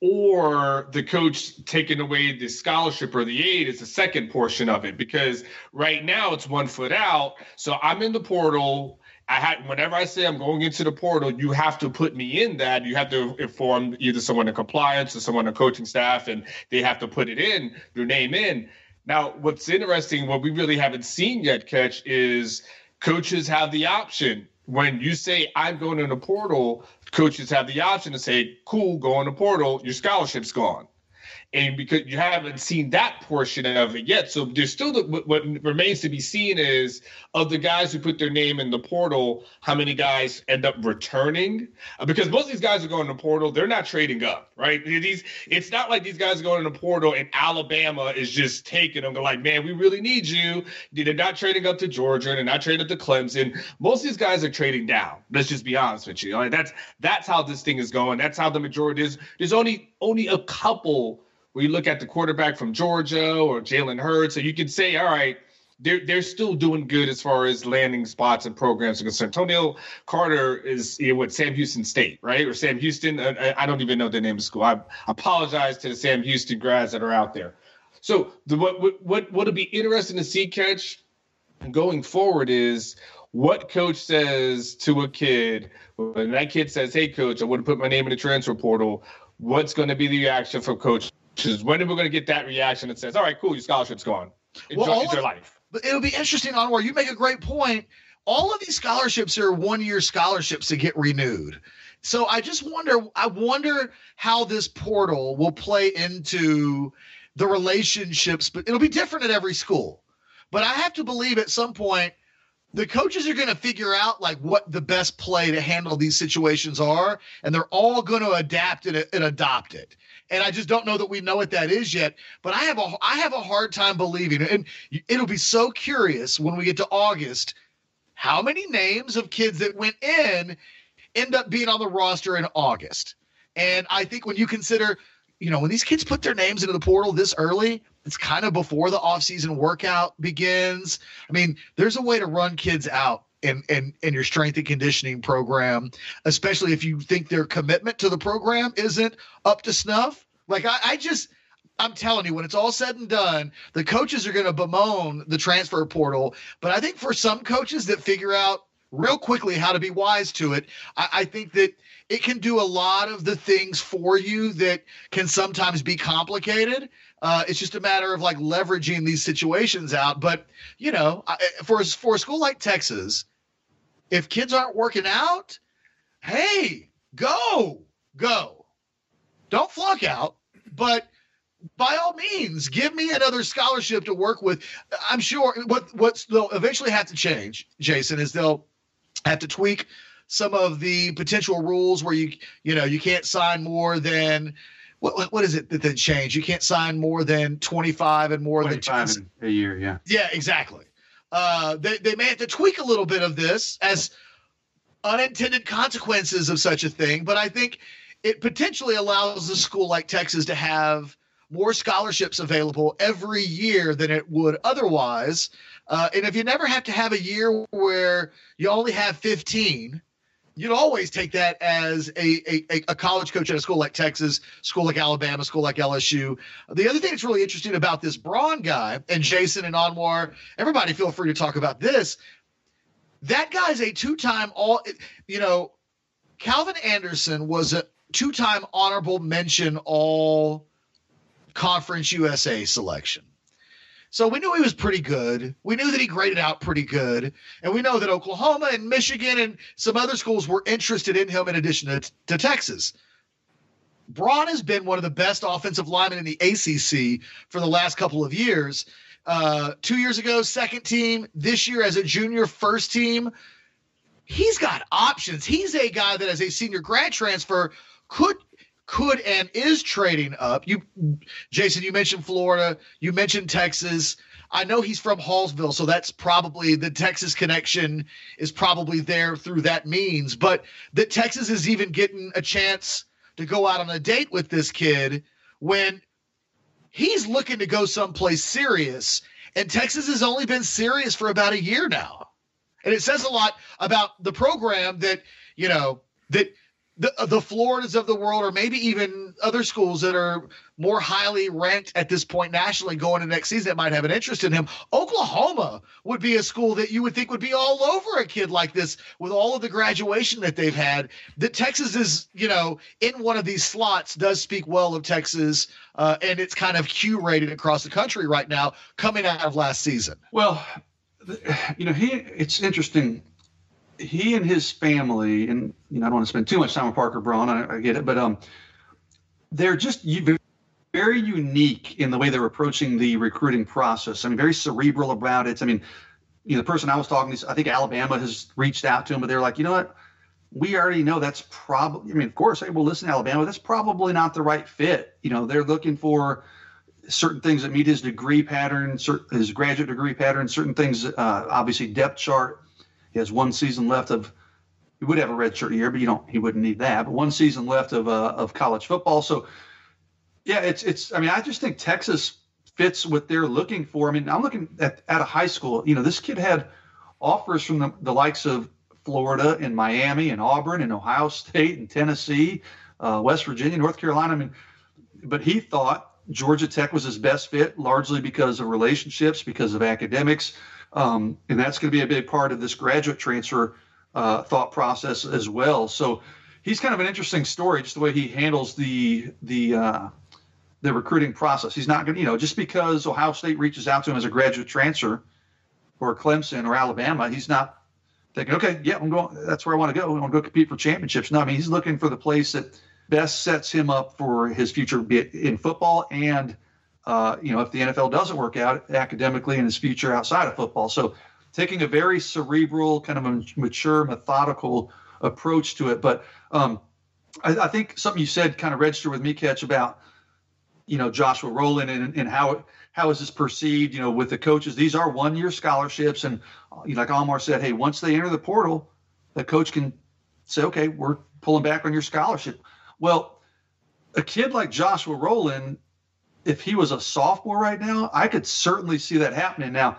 or the coach taking away the scholarship or the aid is the second portion of it, because right now it's one foot out. So I'm in the portal. I had, whenever I say I'm going into the portal, you have to put me in that. You have to inform either someone in compliance or someone on coaching staff, and they have to put it in, their name in. Now, what's interesting, what we really haven't seen yet, Catch, is coaches have the option. When you say I'm going in the portal, coaches have the option to say, cool, go in the portal, your scholarship's gone. And because you haven't seen that portion of it yet. So there's still the, what, what remains to be seen is of the guys who put their name in the portal, how many guys end up returning? Uh, because most of these guys are going in the portal, they're not trading up, right? These, it's not like these guys are going in the portal and Alabama is just taking them. They're like, man, we really need you. They're not trading up to Georgia. They're not trading up to Clemson. Most of these guys are trading down. Let's just be honest with you. All right, that's that's how this thing is going. That's how the majority is. There's only only a couple where you look at the quarterback from Georgia or Jalen Hurts, so you can say, all right, they're, they're still doing good as far as landing spots and programs are concerned. Antonio Carter is you know, with Sam Houston State, right? Or Sam Houston. I, I don't even know the name of school. I apologize to the Sam Houston grads that are out there. So the, what what what would be interesting to see, Catch, going forward is what coach says to a kid when that kid says, hey, coach, I want to put my name in the transfer portal. What's going to be the reaction from coach? When are we going to get that reaction that says, all right, cool, your scholarship's gone. Enjoy, well, enjoy of, life. But it'll be interesting, Anwar. You make a great point. All of these scholarships are one-year scholarships to get renewed. So I just wonder, I wonder how this portal will play into the relationships, but it'll be different at every school. But I have to believe at some point the coaches are going to figure out like what the best play to handle these situations are, and they're all going to adapt and, and adopt it. And I just don't know that we know what that is yet. But I have a I have a hard time believing, and it'll be so curious when we get to August, how many names of kids that went in end up being on the roster in August. And I think when you consider, you know, when these kids put their names into the portal this early, it's kind of before the offseason workout begins. I mean, there's a way to run kids out in, in, in your strength and conditioning program, especially if you think their commitment to the program isn't up to snuff. Like, I, I just – I'm telling you, when it's all said and done, the coaches are going to bemoan the transfer portal. But I think for some coaches that figure out real quickly how to be wise to it, I, I think that it can do a lot of the things for you that can sometimes be complicated. Uh, it's just a matter of like leveraging these situations out. But, you know, I, for, for a school like Texas, if kids aren't working out, hey, go, go. Don't flunk out, but by all means, give me another scholarship to work with. I'm sure what what's they'll eventually have to change, Jason, is they'll have to tweak some of the potential rules where you you know you can't sign more than what what is it that they change? You can't sign more than twenty-five and more than twenty-five in a year. Yeah. Yeah, exactly. Uh, they they may have to tweak a little bit of this as unintended consequences of such a thing, but I think it potentially allows a school like Texas to have more scholarships available every year than it would otherwise. Uh, and if you never have to have a year where you only have fifteen, you'd always take that as a, a, a college coach at a school like Texas, school like Alabama, school like L S U. The other thing that's really interesting about this Braun guy, and Jason and Anwar, everybody feel free to talk about this. That guy's a two-time all, you know, Calvin Anderson was a two-time honorable mention all Conference U S A selection. So we knew he was pretty good. We knew that he graded out pretty good. And we know that Oklahoma and Michigan and some other schools were interested in him in addition to, to Texas. Braun has been one of the best offensive linemen in the A C C for the last couple of years. Uh, two years ago, second team. This year as a junior, first team. He's got options. He's a guy that as a senior grad transfer could could and is trading up. You, Jason, you mentioned Florida. You mentioned Texas. I know he's from Hallsville, so that's probably the Texas connection is probably there through that means. But that Texas is even getting a chance to go out on a date with this kid when he's looking to go someplace serious. And Texas has only been serious for about a year now. And it says a lot about the program that, you know, that – The the Floridas of the world, or maybe even other schools that are more highly ranked at this point nationally going into next season that might have an interest in him. Oklahoma would be a school that you would think would be all over a kid like this with all of the graduation that they've had. That Texas is, you know, in one of these slots does speak well of Texas, uh, and it's kind of Q-rated across the country right now coming out of last season. Well, you know, he it's interesting. He and his family, and you know, I don't want to spend too much time with Parker Braun. I, I get it, but um, they're just very unique in the way they're approaching the recruiting process. I mean, very cerebral about it. I mean, you know, the person I was talking to, I think Alabama has reached out to him, but they're like, you know what? We already know that's probably. I mean, of course, hey, well, listen, Alabama, that's probably not the right fit. You know, they're looking for certain things that meet his degree pattern, his graduate degree pattern, certain things, uh, obviously depth chart. He has one season left of – he would have a redshirt year, but you don't. He wouldn't need that. But one season left of uh, of college football. So, yeah, it's – it's. I mean, I just think Texas fits what they're looking for. I mean, I'm looking at, at a high school. You know, this kid had offers from the, the likes of Florida and Miami and Auburn and Ohio State and Tennessee, uh, West Virginia, North Carolina. I mean, but he thought Georgia Tech was his best fit, largely because of relationships, because of academics. Um, and that's going to be a big part of this graduate transfer uh, thought process as well. So he's kind of an interesting story, just the way he handles the the uh, the recruiting process. He's not going to, you know, just because Ohio State reaches out to him as a graduate transfer, or Clemson or Alabama, he's not thinking, okay, yeah, I'm going. That's where I want to go. I want to go compete for championships. No, I mean, he's looking for the place that best sets him up for his future, be it in football and. Uh, you know, if the N F L doesn't work out academically in his future outside of football. So taking a very cerebral, kind of a mature, methodical approach to it. But um, I, I think something you said kind of registered with me, Ketch, about, you know, Joshua Rowland and, and how, how is this perceived, you know, with the coaches. These are one-year scholarships. And you know, like Almar said, hey, once they enter the portal, the coach can say, okay, we're pulling back on your scholarship. Well, a kid like Joshua Rowland, if he was a sophomore right now, I could certainly see that happening. Now,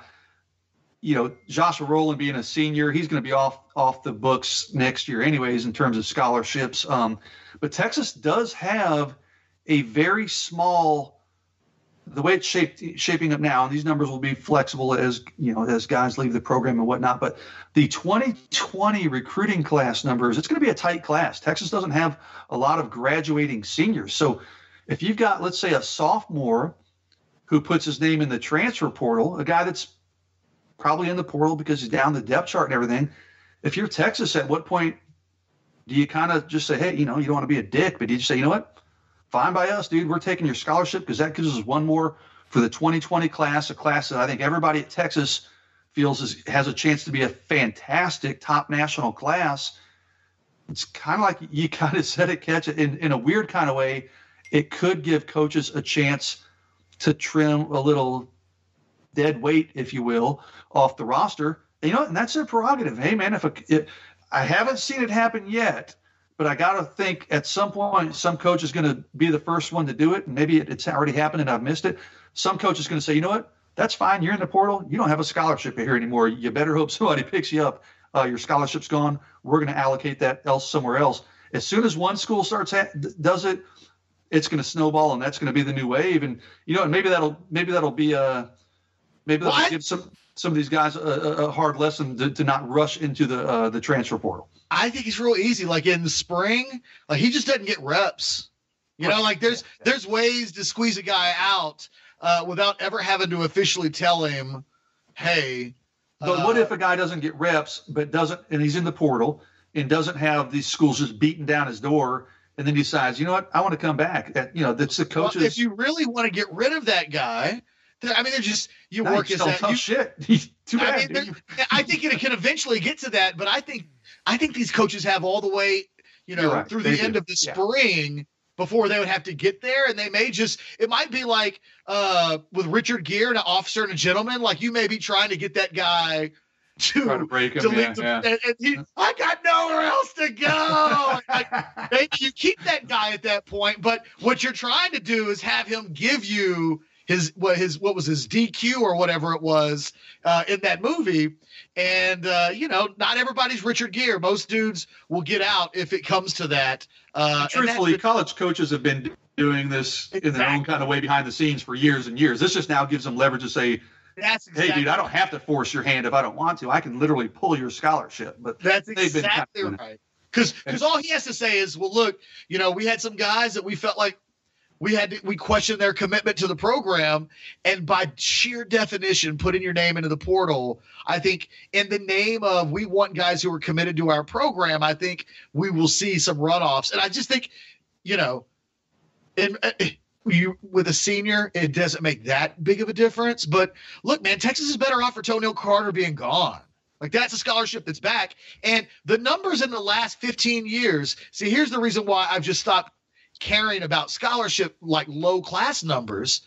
you know, Joshua Rowland being a senior, he's going to be off off the books next year anyways in terms of scholarships. Um, but Texas does have a very small, the way it's shaped, shaping up now, and these numbers will be flexible as, you know, as guys leave the program and whatnot, but the twenty twenty recruiting class numbers, it's going to be a tight class. Texas doesn't have a lot of graduating seniors. So if you've got, let's say, a sophomore who puts his name in the transfer portal, a guy that's probably in the portal because he's down the depth chart and everything. If you're Texas, at what point do you kind of just say, hey, you know, you don't want to be a dick, but you just say, you know what, fine by us, dude. We're taking your scholarship because that gives us one more for the twenty twenty class, a class that I think everybody at Texas feels is, has a chance to be a fantastic top national class. It's kind of like you kind of said it, Catch, in, in a weird kind of way. It could give coaches a chance to trim a little dead weight, if you will, off the roster. And, you know, and that's their prerogative. Hey, man, if, a, if I haven't seen it happen yet, but I got to think at some point some coach is going to be the first one to do it. And maybe it, it's already happened and I've missed it. Some coach is going to say, you know what, that's fine. You're in the portal. You don't have a scholarship here anymore. You better hope somebody picks you up. Uh, your scholarship's gone. We're going to allocate that else somewhere else. As soon as one school starts ha- does it, it's going to snowball, and that's going to be the new wave. And, you know, and maybe that'll maybe that'll be a maybe that'll what? give some some of these guys a, a hard lesson to, to not rush into the uh, the transfer portal. I think it's real easy. Like in the spring, like he just doesn't get reps. You know, like there's there's ways to squeeze a guy out uh, without ever having to officially tell him, hey. But uh, what if a guy doesn't get reps, but doesn't, and he's in the portal and doesn't have these schools just beating down his door, and then decides, you know what, I want to come back. You know, that's the coaches. Well, if you really want to get rid of that guy, I mean, they're just you no, work as that. Tough you, shit. Too bad. I, mean, I think it can eventually get to that, but I think I think these coaches have all the way, you know, right. through they the do. end of the yeah. spring before they would have to get there, and they may just it might be like uh, with Richard Gere, an officer and a gentleman, like you may be trying to get that guy to, to break him. Yeah, the, yeah. And, and he, I got nowhere else to go. Like, maybe you keep that guy at that point, but what you're trying to do is have him give you his what his what was his D Q or whatever it was uh, in that movie. And uh, you know, not everybody's Richard Gere. Most dudes will get out if it comes to that. Uh, truthfully, been, college coaches have been doing this exactly. in their own kind of way behind the scenes for years and years. This just now gives them leverage to say, That's exactly hey, dude, I don't have to force your hand if I don't want to. I can literally pull your scholarship. But that's exactly been right. Because because all he has to say is, well, look, you know, we had some guys that we felt like we had to, we questioned their commitment to the program, and by sheer definition, putting your name into the portal, I think in the name of we want guys who are committed to our program, I think we will see some runoffs. And I just think, you know, in. Uh, You, with a senior, it doesn't make that big of a difference. But look, man, Texas is better off for Toneel Carter being gone. Like, that's a scholarship that's back. And the numbers in the last fifteen years, see, here's the reason why I've just stopped caring about scholarship, like low class numbers.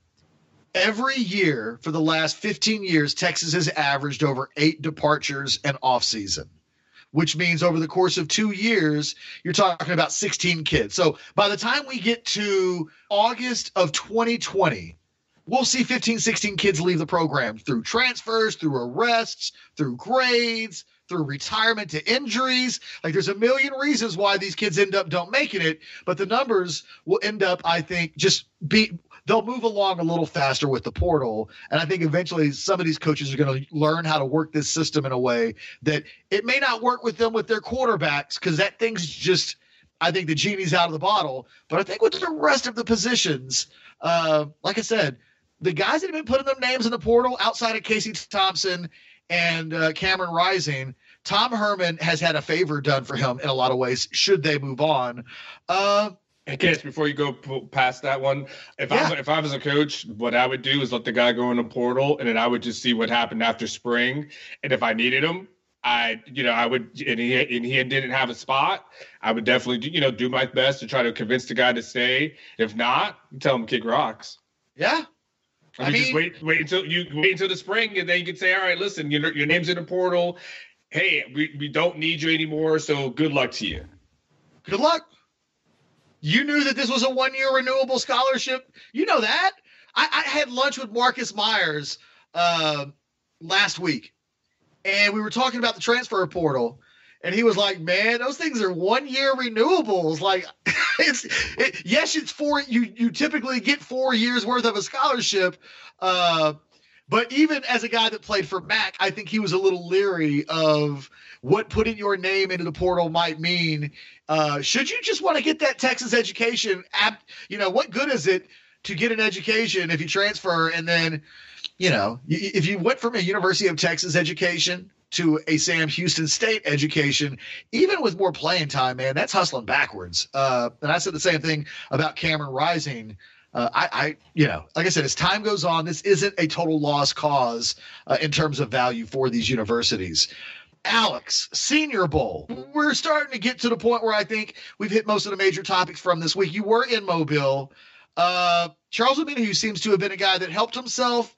Every year for the last fifteen years, Texas has averaged over eight departures an off season, which means over the course of two years, you're talking about sixteen kids. So by the time we get to August of twenty twenty, we'll see fifteen, sixteen kids leave the program through transfers, through arrests, through grades, through retirement to injuries. Like, there's a million reasons why these kids end up don't making it, but the numbers will end up, I think, just be they'll move along a little faster with the portal. And I think eventually some of these coaches are going to learn how to work this system in a way that it may not work with them with their quarterbacks, because that thing's just, I think the genie's out of the bottle. But I think with the rest of the positions, uh, like I said, the guys that have been putting their names in the portal outside of Casey Thompson and uh, Cameron Rising, Tom Herman has had a favor done for him in a lot of ways, should they move on. Uh, I guess before you go past that one, if yeah. I if I was a coach, what I would do is let the guy go in the portal, and then I would just see what happened after spring. And if I needed him, I you know I would, and he and he didn't have a spot, I would definitely do, you know do my best to try to convince the guy to stay. If not, tell him to kick rocks. Yeah. I, I mean, just wait wait until you wait until the spring, and then you can say, all right, listen, your your name's in the portal. hey, we, we don't need you anymore, so good luck to you. Good luck. You knew that this was a one-year renewable scholarship? You know that? I, I had lunch with Marcus Myers uh, last week, and we were talking about the transfer portal, and he was like, man, those things are one-year renewables. Like, it's it, yes, it's four. You, you typically get four years worth of a scholarship, uh, but even as a guy that played for Mac, I think he was a little leery of what putting your name into the portal might mean. Uh, should you just want to get that Texas education, ab- you know, what good is it to get an education if you transfer and then, you know, if you went from a University of Texas education to a Sam Houston State education, even with more playing time, man, that's hustling backwards. Uh, and I said the same thing about Cameron Rising. Uh, I, I, you know, like I said, as time goes on, this isn't a total lost cause uh, in terms of value for these universities. Alex, Senior Bowl. We're starting to get to the point where I think we've hit most of the major topics from this week. You were in Mobile. Uh, Charles Omenihu seems to have been a guy that helped himself.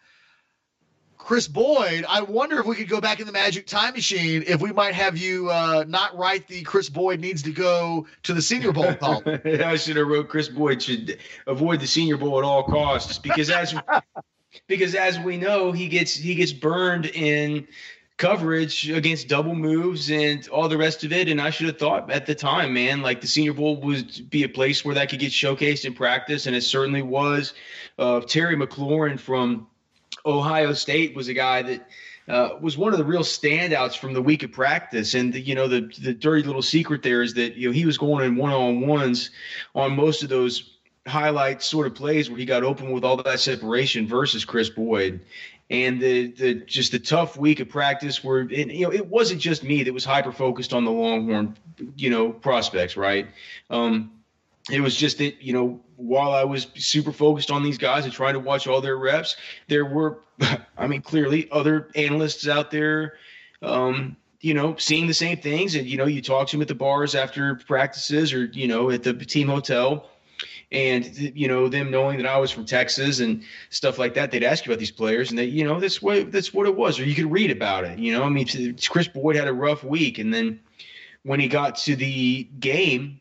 Chris Boyd, I wonder if we could go back in the magic time machine, if we might have you uh, not write the Chris Boyd needs to go to the Senior Bowl column. I should have wrote Chris Boyd should avoid the Senior Bowl at all costs, because as because as we know, he gets he gets burned in coverage against double moves and all the rest of it. And I should have thought at the time, man, like the Senior Bowl would be a place where that could get showcased in practice, and it certainly was. Uh, Terry McLaurin from Ohio State was a guy that uh, was one of the real standouts from the week of practice. And, the, you know, the the dirty little secret there is that, you know, he was going in one-on-ones on most of those highlight sort of plays where he got open with all that separation versus Chris Boyd. And the the just the tough week of practice where, and, you know, it wasn't just me that was hyper-focused on the Longhorn, you know, prospects, right? Um, it was just that, you know, while I was super focused on these guys and trying to watch all their reps, there were, I mean, clearly other analysts out there, um, you know, seeing the same things. And, you know, you talk to them at the bars after practices or, you know, at the team hotel. And, you know, them knowing that I was from Texas and stuff like that, they'd ask you about these players, and they, you know, that's what, that's what it was. Or you could read about it. You know, I mean, Chris Boyd had a rough week. And then when he got to the game,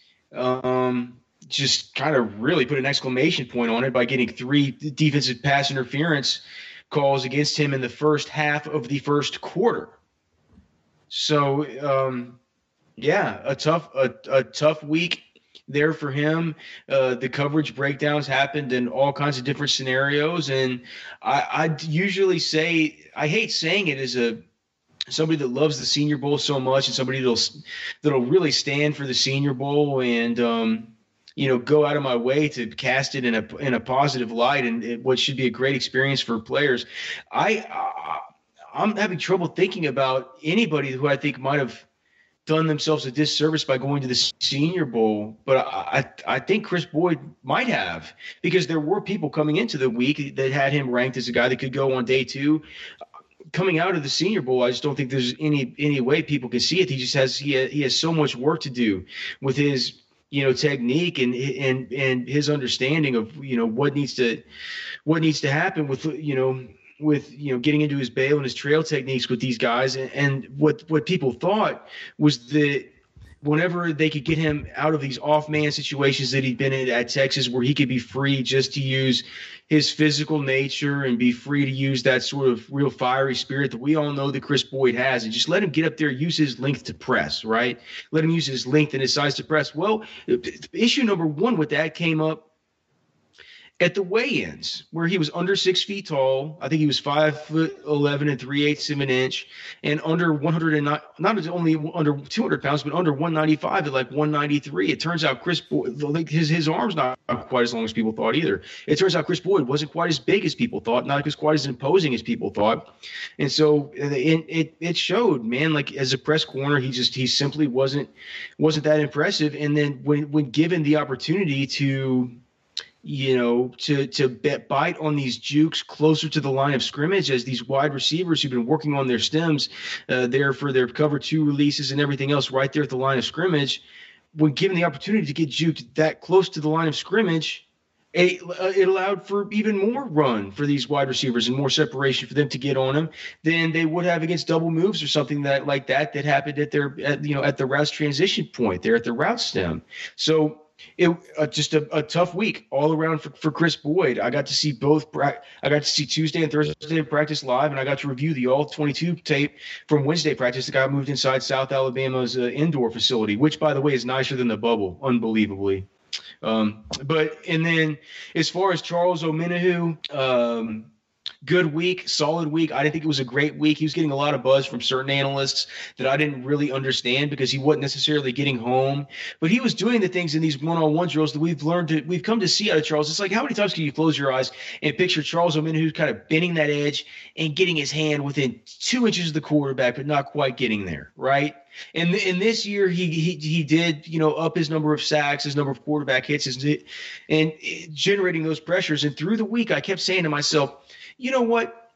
um, just kind of really put an exclamation point on it by getting three defensive pass interference calls against him in the first half of the first quarter. So, um, yeah, a tough, a, a tough week there for him. Uh, the coverage breakdowns happened in all kinds of different scenarios. And I, I usually say, I hate saying it as a, somebody that loves the Senior Bowl so much and somebody that'll, that'll really stand for the Senior Bowl and, um, you know, go out of my way to cast it in a in a positive light and it, what should be a great experience for players. I uh, I'm having trouble thinking about anybody who I think might have done themselves a disservice by going to the Senior Bowl, but I I think Chris Boyd might have, because there were people coming into the week that had him ranked as a guy that could go on day two. Coming out of the Senior Bowl, I just don't think there's any any way people can see it. He just has he he has so much work to do with his, you know, technique and and and his understanding of, you know, what needs to what needs to happen with, you know, with, you know, getting into his bail and his trail techniques with these guys. And, and what what people thought was that whenever they could get him out of these off man situations that he'd been in at Texas, where he could be free just to use his physical nature and be free to use that sort of real fiery spirit that we all know that Chris Boyd has, and just let him get up there, use his length to press, right? Let him use his length and his size to press. Well, issue number one with that came up at the weigh-ins, where he was under six feet tall. I think he was five foot eleven and three eighths of an inch, and under one hundred and not, not only under two hundred pounds, but under one ninety-five at like one ninety-three. It turns out Chris Boyd, like his his arms not quite as long as people thought either. It turns out Chris Boyd wasn't quite as big as people thought, not as quite as imposing as people thought, and so it it, it showed, man. Like as a press corner, he just he simply wasn't wasn't that impressive. And then when when given the opportunity to, you know, to to bet, bite on these jukes closer to the line of scrimmage, as these wide receivers who've been working on their stems uh, there for their cover two releases and everything else right there at the line of scrimmage, when given the opportunity to get juked that close to the line of scrimmage, it, uh, it allowed for even more run for these wide receivers and more separation for them to get on them than they would have against double moves or something that like that that happened at their at, you know at the route transition point there at the route stem. So it uh, just a, a tough week all around for, for Chris Boyd. I got to see both. Pra- I got to see Tuesday and Thursday practice live, and I got to review the all twenty-two tape from Wednesday practice that got moved inside South Alabama's uh, indoor facility, which, by the way, is nicer than the bubble, unbelievably. Um, but and then as far as Charles Omenihu, um, good week, solid week. I didn't think it was a great week. He was getting a lot of buzz from certain analysts that I didn't really understand because he wasn't necessarily getting home. But he was doing the things in these one-on-one drills that we've learned to, we've come to see out of Charles. It's like, how many times can you close your eyes and picture Charles Omenihu kind of bending that edge and getting his hand within two inches of the quarterback, but not quite getting there, right? And in this year, he he he did, you know, up his number of sacks, his number of quarterback hits, his, and generating those pressures. And through the week, I kept saying to myself, you know what?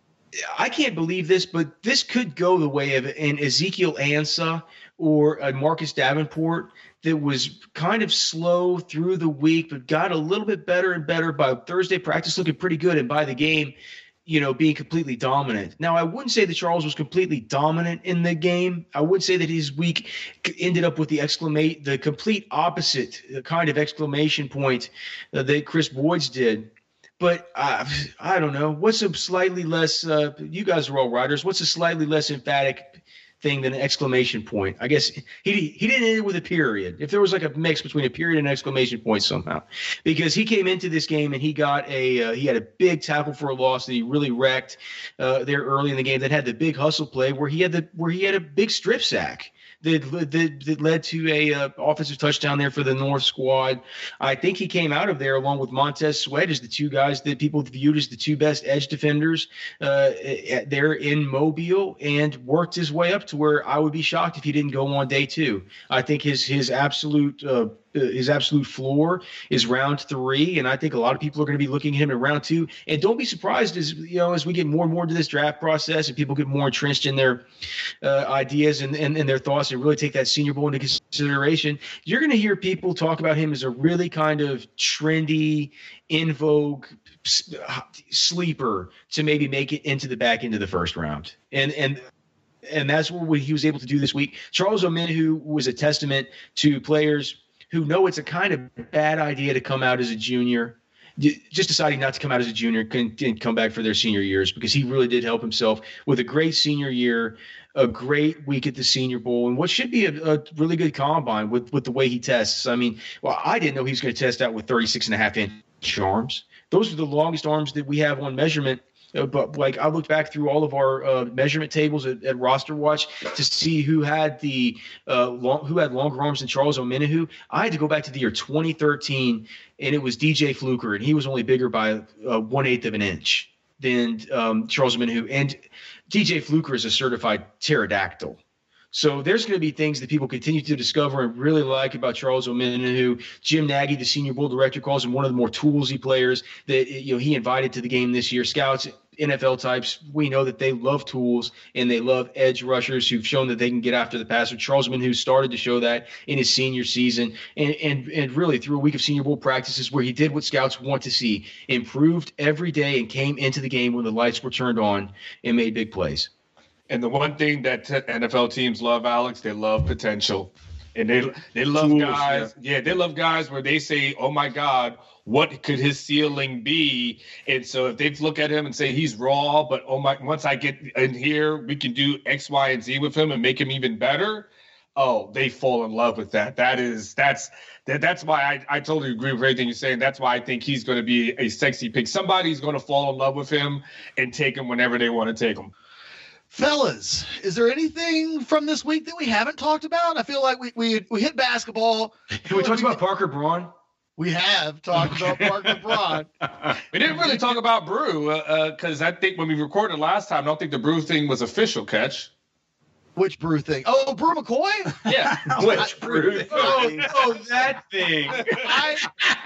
I can't believe this, but this could go the way of an Ezekiel Ansah or a Marcus Davenport that was kind of slow through the week, but got a little bit better and better by Thursday practice, looking pretty good, and by the game, you know, being completely dominant. Now, I wouldn't say that Charles was completely dominant in the game. I would say that his week ended up with the exclamate, the complete opposite kind of exclamation point uh, that Chris Boyd's did. But uh, I don't know. What's a slightly less uh, – you guys are all writers. What's a slightly less emphatic thing than an exclamation point? I guess he he didn't end it with a period. If there was like a mix between a period and an exclamation point somehow. Because he came into this game and he got a uh, – he had a big tackle for a loss that he really wrecked uh, there early in the game that had the big hustle play where he had the where he had a big strip sack. That, that, that led to a uh, offensive touchdown there for the North squad. I think he came out of there along with Montez Sweat as the two guys that people viewed as the two best edge defenders uh, there in Mobile, and worked his way up to where I would be shocked if he didn't go on day two. I think his his absolute uh, his absolute floor is round three, and I think a lot of people are going to be looking at him in round two. And don't be surprised as you know as we get more and more into this draft process and people get more entrenched in their uh, ideas and, and, and their thoughts and really take that Senior Bowl into consideration. You're going to hear people talk about him as a really kind of trendy, in vogue sleeper to maybe make it into the back end of the first round. And and and that's what he was able to do this week. Charles Omenihu was a testament to players who know it's a kind of bad idea to come out as a junior, just deciding not to come out as a junior and come back for their senior years, because he really did help himself with a great senior year, a great week at the Senior Bowl, and what should be a, a really good combine with, with the way he tests. I mean, well, I didn't know he was going to test out with thirty-six and a half inch arms. Those are the longest arms that we have on measurement. Uh, but like I looked back through all of our uh, measurement tables at, at Roster Watch to see who had the uh, long, who had longer arms than Charles Omenihu. I had to go back to the year twenty thirteen, and it was D J Fluker, and he was only bigger by uh, one eighth of an inch than um, Charles Omenihu. And D J Fluker is a certified pterodactyl. So there's going to be things that people continue to discover and really like about Charles Omenihu. Jim Nagy, the Senior Bowl director, calls him one of the more toolsy players that you know he invited to the game this year. Scouts, N F L types, we know that they love tools and they love edge rushers who've shown that they can get after the passer. Charles Omenihu started to show that in his senior season, and, and and really through a week of Senior Bowl practices where he did what scouts want to see, improved every day and came into the game when the lights were turned on and made big plays. And the one thing that N F L teams love, Alex, they love potential. And they they love Tools, guys. Yeah. yeah, they love guys where they say, oh, my God, what could his ceiling be? And so if they look at him and say he's raw, but oh, my, once I get in here, we can do X, Y, and Z with him and make him even better. Oh, they fall in love with that. That is that's that, that's why I, I totally agree with everything you're saying. That's why I think he's going to be a sexy pick. Somebody's going to fall in love with him and take him whenever they want to take him. Fellas, is there anything from this week that we haven't talked about? I feel like we we, we hit basketball. Can we talk about Parker Braun? We have talked about Parker Braun. We didn't really talk about Brew because uh, uh, I think when we recorded last time, I don't think the Brew thing was official, Catch. Which Brew thing? Oh, Brew McCoy? Yeah. Which Brew thing? Oh, oh, that thing. I,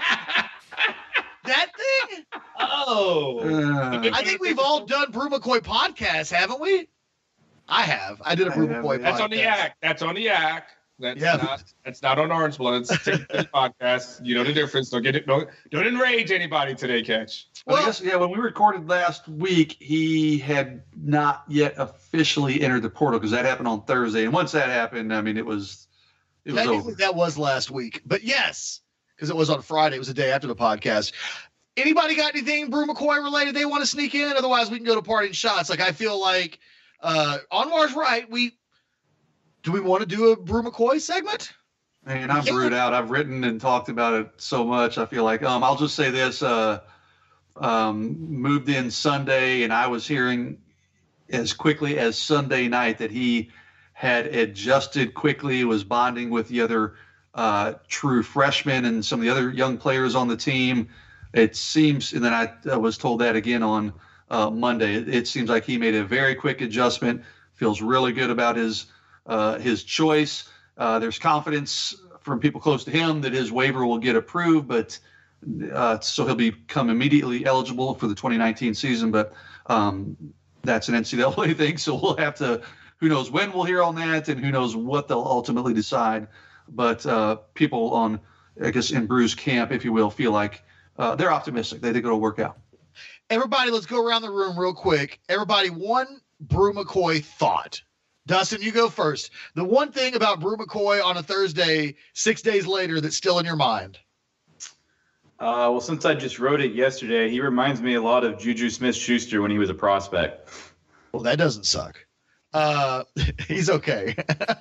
that thing? Oh. Uh, I think we've all done Brew McCoy podcasts, haven't we? I have. I did a Brew McCoy podcast. That's on the Yak. That's on the Yak. That's Yeah. not that's not on Orange Bloods podcast. You know the difference. Don't get it. Don't, don't enrage anybody today, Catch. Well, Well- I guess, yeah, when we recorded last week, he had not yet officially entered the portal because that happened on Thursday. And once that happened, I mean, it was it was Technically, over. that was last week. But yes, because it was on Friday. It was the day after the podcast. Anybody got anything Brew McCoy related they want to sneak in? Otherwise, we can go to parting shots. Like, I feel like uh, Anwar's right. We do we want to do a Brew McCoy segment? Man, I'm Yeah. brewed out. I've written and talked about it so much. I feel like um, I'll just say this: uh, um, moved in Sunday, and I was hearing as quickly as Sunday night that he had adjusted quickly, was bonding with the other uh, true freshmen and some of the other young players on the team. It seems, and then I uh, was told that again on uh, Monday. It, it seems like he made a very quick adjustment. Feels really good about his uh, his choice. Uh, there's confidence from people close to him that his waiver will get approved, but uh, so he'll become immediately eligible for the twenty nineteen season. But um, that's an N C double A thing, so we'll have to. Who knows when we'll hear on that, and who knows what they'll ultimately decide. But uh, people on, I guess, in Brew's camp, if you will, feel like uh, they're optimistic. They think it'll work out. Everybody, let's go around the room real quick. Everybody, one Brew McCoy thought. Dustin, you go first. The one thing about Brew McCoy on a Thursday, six days later, that's still in your mind. Uh, well, since I just wrote it yesterday, he reminds me a lot of Juju Smith-Schuster when he was a prospect. Well, that doesn't suck. Uh, he's okay.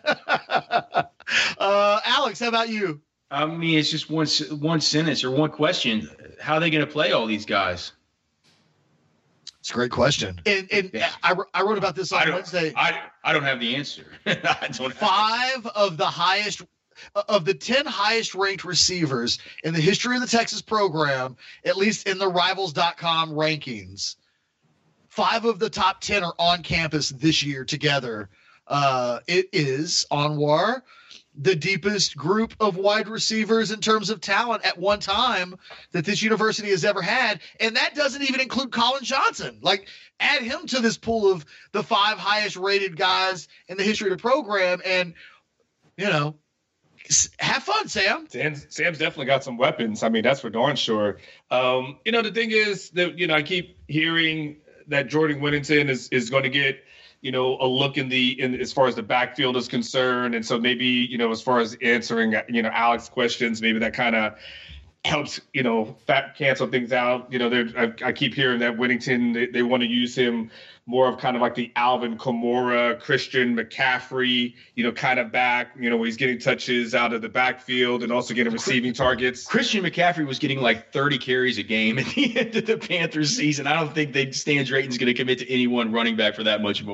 uh, Alex, how about you? I mean, it's just one s- one sentence or one question. How are they going to play all these guys? It's a great question. And, and Yeah. I, I wrote about this I on don't. Wednesday. I I don't have the answer. I don't have Five of the highest of the ten highest ranked receivers in the history of the Texas program, at least in the rivals dot com rankings, five of the top ten are on campus this year together. Uh, it is, Anwar, the deepest group of wide receivers in terms of talent at one time that this university has ever had. And that doesn't even include Colin Johnson. Like, add him to this pool of the five highest rated guys in the history of the program. And, you know, s- have fun, Sam. Sam's, Sam's definitely got some weapons. I mean, that's for darn sure. Um, you know, the thing is that, you know, I keep hearing that Jordan Whittington is, is going to get, you know, a look in the, in as far as the backfield is concerned. And so maybe, you know, as far as answering, you know, Alex's questions, maybe that kind of helps, you know, fat cancel things out. You know, I, I keep hearing that Whittington, they, they want to use him more of kind of like the Alvin Kamara, Christian McCaffrey, you know, kind of back, you know, where he's getting touches out of the backfield and also getting receiving targets. Christian McCaffrey was getting like thirty carries a game at the end of the Panthers season. I don't think they Stan Drayton's going to commit to any one running back for that much more.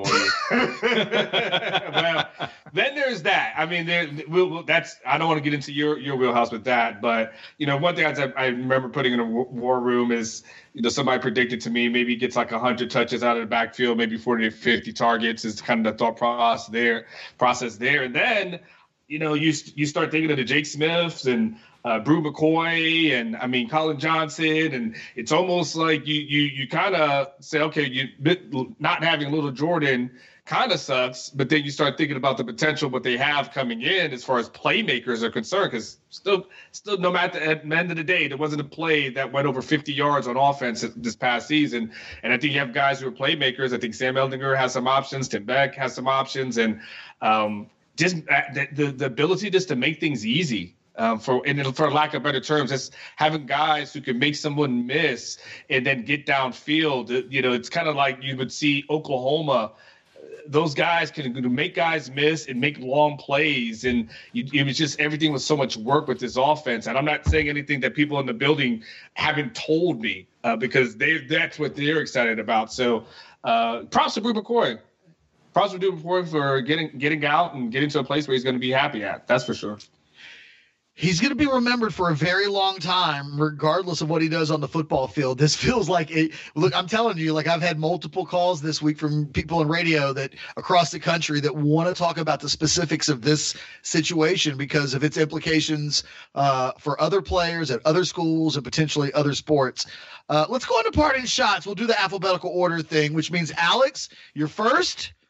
Well, then there's that. I mean, there, we'll, we'll- that's. I don't want to get into your, your wheelhouse with that, but you know, one thing I, I remember putting in a wa- war room is, you know, somebody predicted to me maybe he gets like one hundred touches out of the backfield, maybe forty to fifty targets is kind of the thought process there. Process there, and then you know, you you start thinking of the Jake Smiths and uh, Brew McCoy and I mean Colin Johnson, and it's almost like you you you kind of say, okay, you not having Little Jordan kind of sucks, but then you start thinking about the potential what they have coming in as far as playmakers are concerned, because still still no matter at the end of the day, there wasn't a play that went over fifty yards on offense this past season, and I think you have guys who are playmakers. I think Sam Eldinger has some options, Tim Beck has some options, and um, just the, the the ability just to make things easy. Um, for and for lack of better terms, it's having guys who can make someone miss and then get downfield. You know, it's kind of like you would see Oklahoma. Those guys can make guys miss and make long plays, and you, it was just everything was so much work with this offense. And I'm not saying anything that people in the building haven't told me uh, because they that's what they're excited about. So, uh, props to Brew McCoy. Props to Brew McCoy for getting getting out and getting to a place where he's going to be happy at. That's for sure. He's going to be remembered for a very long time, regardless of what he does on the football field. This feels like a look. I'm telling you, like I've had multiple calls this week from people in radio that across the country that want to talk about the specifics of this situation because of its implications uh, for other players at other schools and potentially other sports. Uh, let's go into parting shots. We'll do the alphabetical order thing, which means Alex, you're first.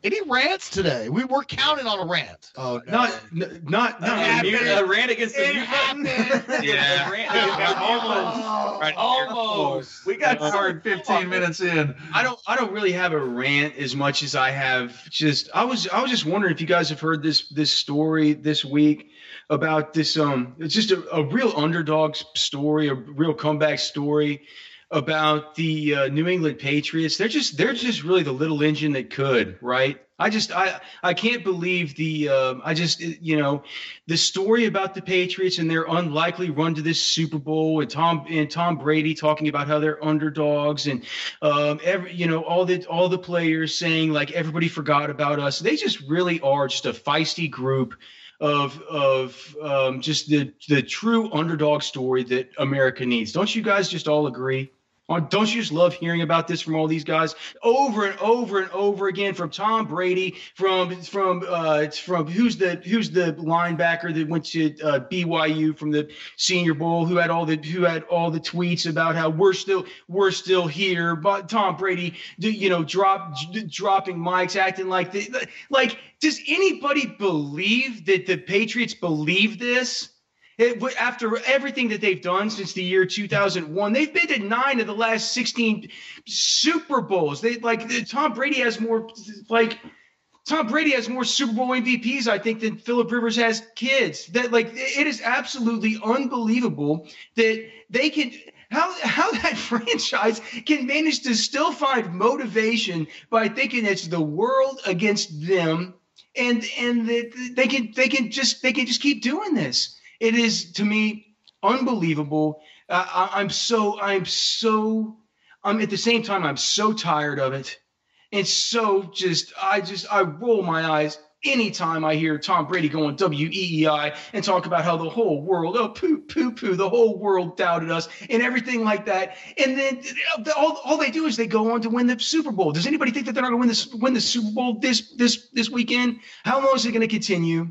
Any rants today? We were counting on a rant. Oh, no. not, n- not, not. A rant against the mute button. Yeah, a rant against almost, right almost. We got hard fifteen minutes in. I don't, I don't really have a rant as much as I have just. I was, I was just wondering if you guys have heard this, this story this week about this. Um, it's just a, a real underdog story, a real comeback story about the uh, New England Patriots. They're just they're just really the little engine that could, right? I just I I can't believe the um, I just you know the story about the Patriots and their unlikely run to this Super Bowl, and Tom and Tom Brady talking about how they're underdogs, and um, every you know all the all the players saying like everybody forgot about us. They just really are just a feisty group of of um, just the the true underdog story that America needs. Don't you guys just all agree? Don't you just love hearing about this from all these guys over and over and over again, from Tom Brady, from from uh, from who's the who's the linebacker that went to uh, B Y U from the Senior Bowl, who had all the who had all the tweets about how we're still we're still here, but Tom Brady, you know, drop dropping mics, acting like the, like does anybody believe that the Patriots believe this? It, after everything that they've done since the year two thousand one, they've been to nine of the last sixteen Super Bowls. They like Tom Brady has more like Tom Brady has more Super Bowl M V Ps, I think, than Phillip Rivers has kids. That like it is absolutely unbelievable that they can how how that franchise can manage to still find motivation by thinking it's the world against them, and and that they can they can just they can just keep doing this. It is, to me, unbelievable. Uh, I, I'm so, I'm so, I'm at the same time, I'm so tired of it. And so just, I just, I roll my eyes anytime I hear Tom Brady go on W E E I and talk about how the whole world, oh, poo, poo, poo, the whole world doubted us and everything like that. And then all, all they do is they go on to win the Super Bowl. Does anybody think that they're not going to win this, win the Super Bowl this, this, this weekend? How long is it going to continue?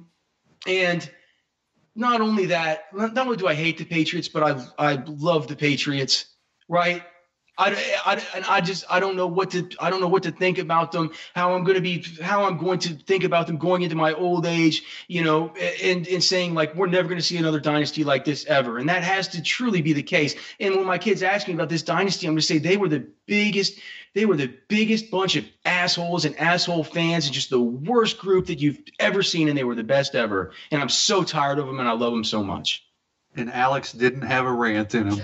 And not only that, not only do I hate the Patriots, but I I love the Patriots, right? I, I, and I just I don't know what to I don't know what to think about them. How I'm going to be how I'm going to think about them going into my old age, you know, and and saying like we're never going to see another dynasty like this ever, and that has to truly be the case. And when my kids ask me about this dynasty, I'm going to say they were the biggest they were the biggest bunch of assholes and asshole fans, and just the worst group that you've ever seen, and they were the best ever. And I'm so tired of them, and I love them so much. And Alex didn't have a rant in him.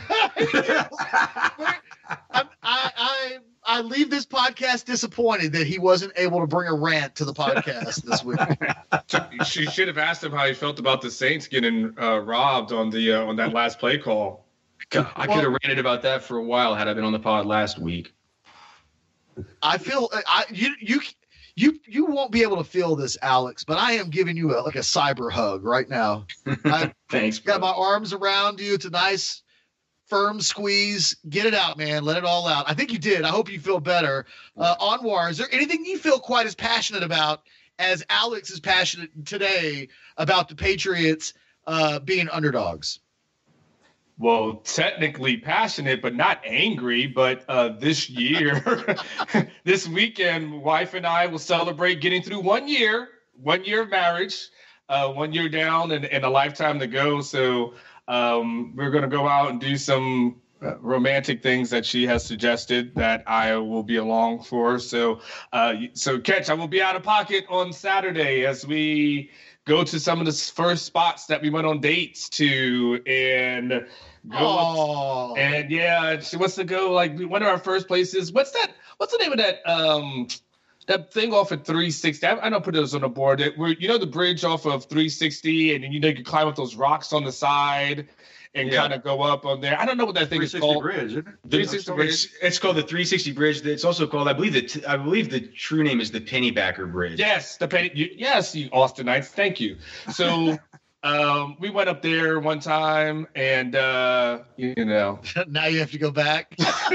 I, I I leave this podcast disappointed that he wasn't able to bring a rant to the podcast this week. She should have asked him how he felt about the Saints getting uh, robbed on the uh, on that last play call. God, I well, could have ranted about that for a while had I been on the pod last week. I feel I you you you you won't be able to feel this, Alex, but I am giving you a, like a cyber hug right now. I Thanks. Got my arms around you. It's a nice firm squeeze. Get it out, man. Let it all out. I think you did. I hope you feel better. Uh, Anwar, is there anything you feel quite as passionate about as Alex is passionate today about the Patriots uh, being underdogs? Well, technically passionate, but not angry. But uh, this year, this weekend, wife and I will celebrate getting through one year, one year of marriage, uh, one year down and, and a lifetime to go. So um, we're going to go out and do some uh, romantic things that she has suggested that I will be along for. So, uh, so Catch, I will be out of pocket on Saturday as we go to some of the first spots that we went on dates to, and go oh. up, and yeah, she wants to go like one of our first places. What's that? What's the name of that? Um, that thing off at three sixty. I, I don't put those on the board. It, where you know the bridge off of three sixty, and then you know you can climb up those rocks on the side and yeah. kind of go up on there. I don't know what that thing is called. Bridge, isn't it? three sixty Bridge. It's, it's called the three sixty Bridge. It's also called, I believe that I believe the true name is the Pennybacker Bridge. Yes, the Penny. You, yes, you Austinites. Thank you. So um, we went up there one time, and uh, you know, now you have to go back.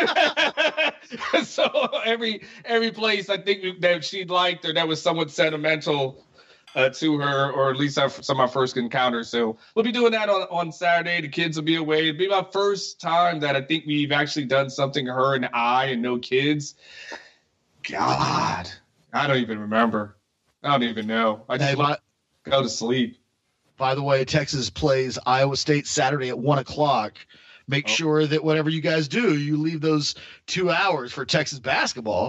So every every place I think that she liked or that was somewhat sentimental Uh, to her, or at least our, some of our first encounters. So we'll be doing that on, on Saturday. The kids will be away. It'll be my first time that I think we've actually done something, her and I, and no kids. God, I don't even remember. I don't even know. I just Hey, want to go to sleep. By the way, Texas plays Iowa State Saturday at one o'clock. Make Oh. sure that whatever you guys do, you leave those two hours for Texas basketball.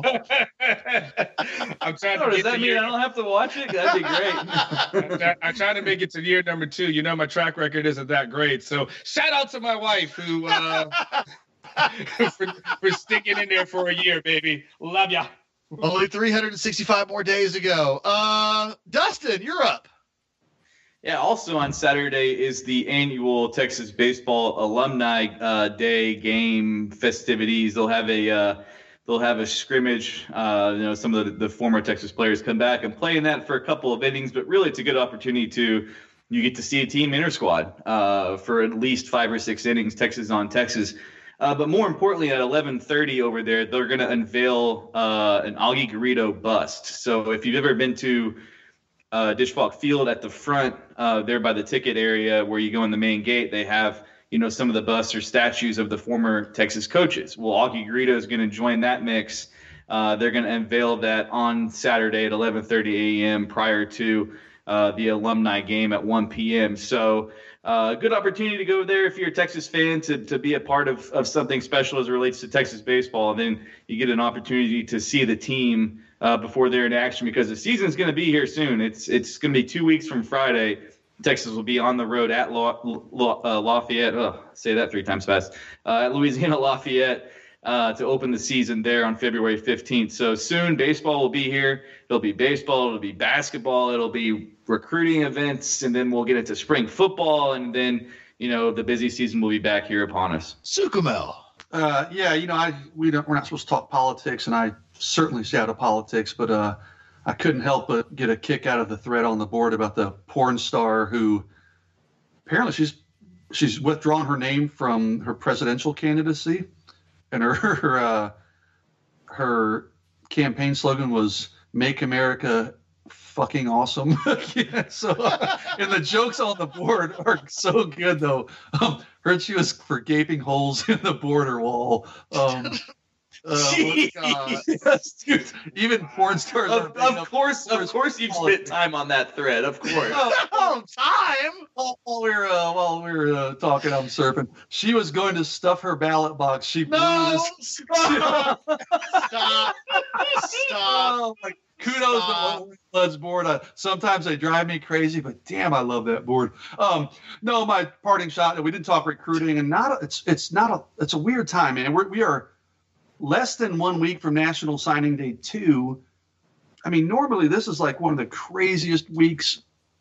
I'm trying Oh, to does get that to mean year, I don't have to watch it? That'd be great. I'm try- I'm trying to make it to year number two. You know, my track record isn't that great. So shout out to my wife who uh, for, for sticking in there for a year, baby. Love ya. Only three hundred sixty-five more days to go. Uh, Dustin, you're up. Yeah, also on Saturday is the annual Texas Baseball Alumni uh, Day game festivities. They'll have a uh, they'll have a scrimmage. Uh, you know, some of the, the former Texas players come back and play in that for a couple of innings, but really it's a good opportunity to you get to see a team inter squad uh, for at least five or six innings, Texas on Texas. Uh, but more importantly, at eleven thirty over there, they're going to unveil uh, an Augie Garrido bust. So if you've ever been to Uh, Disch-Falk Field at the front, uh, there by the ticket area where you go in the main gate, they have, you know, some of the busts or statues of the former Texas coaches. Well, Augie Garrido is going to join that mix. Uh, they're going to unveil that on Saturday at eleven thirty a.m. prior to uh, the alumni game at one p.m. So uh, good opportunity to go there if you're a Texas fan to, to be a part of, of something special as it relates to Texas baseball. And then you get an opportunity to see the team Uh, before they're in action, because the season's going to be here soon. It's it's going to be two weeks from Friday. Texas will be on the road at La, La, uh, Lafayette. Oh, say that three times fast. Uh, at Louisiana Lafayette uh, to open the season there on February fifteenth. So soon, baseball will be here. It'll be baseball. It'll be basketball. It'll be recruiting events, and then we'll get into spring football, and then you know the busy season will be back here upon us. Sukumel. Uh, yeah, you know, I we don't we're not supposed to talk politics, and I certainly stay out of politics, but uh, I couldn't help but get a kick out of the thread on the board about the porn star who apparently she's she's withdrawn her name from her presidential candidacy, and her her, uh, her campaign slogan was "Make America fucking awesome." Yeah, so, uh, and the jokes on the board are so good though. Um, heard she was for gaping holes in the border wall. Um, uh, God. yes, dude, even porn stars. are Of, being of course, of up- course, you've spent time on that thread. Of course. Oh, time. While, while we were uh, while we were uh, talking, I'm surfing. She was going to stuff her ballot box. She blew No. this. Stop. Stop. Stop. Oh, my, kudos Stop. to Owen Flood's board. Uh, sometimes they drive me crazy, but damn, I love that board. Um, no, my parting shot. We didn't talk recruiting, and not a, it's it's not a it's a weird time, man. We're, we are less than one week from National Signing Day two. I mean, normally this is like one of the craziest weeks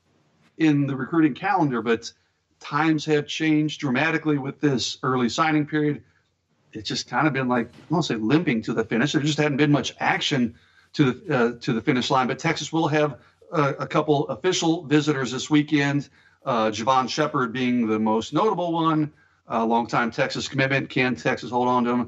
in the recruiting calendar, but times have changed dramatically with this early signing period. It's just kind of been like, I won't say limping to the finish. There just hadn't been much action to the uh, to the finish line. But Texas will have a, a couple official visitors this weekend. Uh, Javon Shepard being the most notable one, a longtime Texas commitment. Can Texas hold on to him?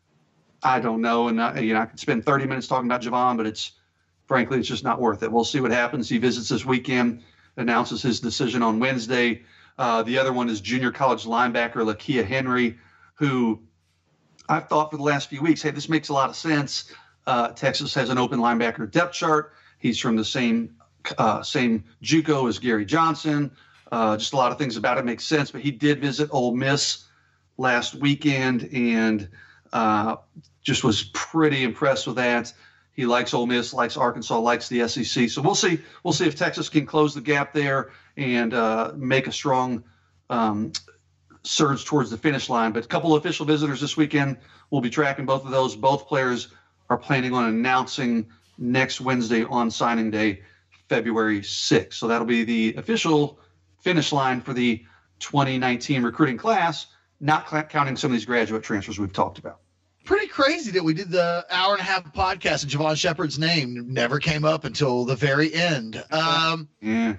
I don't know. And I, you know, I could spend thirty minutes talking about Javon, but it's frankly, it's just not worth it. We'll see what happens. He visits this weekend, announces his decision on Wednesday. Uh, the other one is junior college linebacker Lakia Henry, who I've thought for the last few weeks, hey, this makes a lot of sense. Uh, Texas has an open linebacker depth chart. He's from the same uh, same JUCO as Gary Johnson. Uh, just a lot of things about it make sense. But he did visit Ole Miss last weekend and uh, just was pretty impressed with that. He likes Ole Miss, likes Arkansas, likes the S E C. So we'll see. We'll see if Texas can close the gap there and uh, make a strong um, surge towards the finish line. But a couple of official visitors this weekend. We'll be tracking both of those. Both players are planning on announcing next Wednesday on signing day, February sixth. So that'll be the official finish line for the twenty nineteen recruiting class, not cl- counting some of these graduate transfers we've talked about. Pretty crazy that we did the hour and a half podcast and Javon Shepard's name never came up until the very end. Um, Yeah.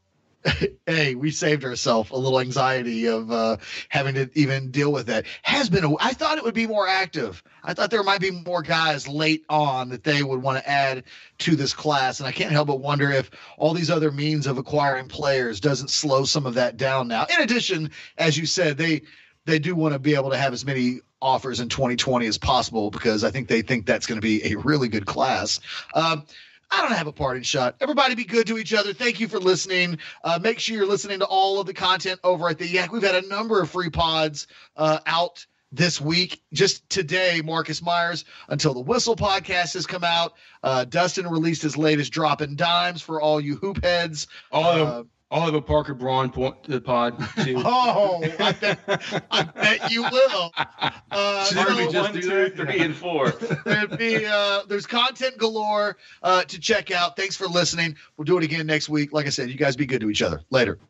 hey, we saved ourselves a little anxiety of uh, having to even deal with that. Has been. A, I thought it would be more active. I thought there might be more guys late on that they would want to add to this class, and I can't help but wonder if all these other means of acquiring players doesn't slow some of that down now. In addition, as you said, they they do want to be able to have as many offers in twenty twenty as possible because I think they think that's going to be a really good class. Um, I don't have a parting shot. Everybody be good to each other. Thank you for listening. Uh, make sure you're listening to all of the content over at the Yak. We've had a number of free pods uh, out this week. Just today, Marcus Myers, Until the Whistle podcast has come out. Uh, Dustin released his latest Dropping Dimes for all you hoop heads. All uh, of I'll have a Parker Braun point to the pod too. Oh, I bet, I bet you will. Uh, Didn't we so- just One, do two, that? three, and four. There'd be, uh, there's content galore uh, to check out. Thanks for listening. We'll do it again next week. Like I said, you guys be good to each other. Later.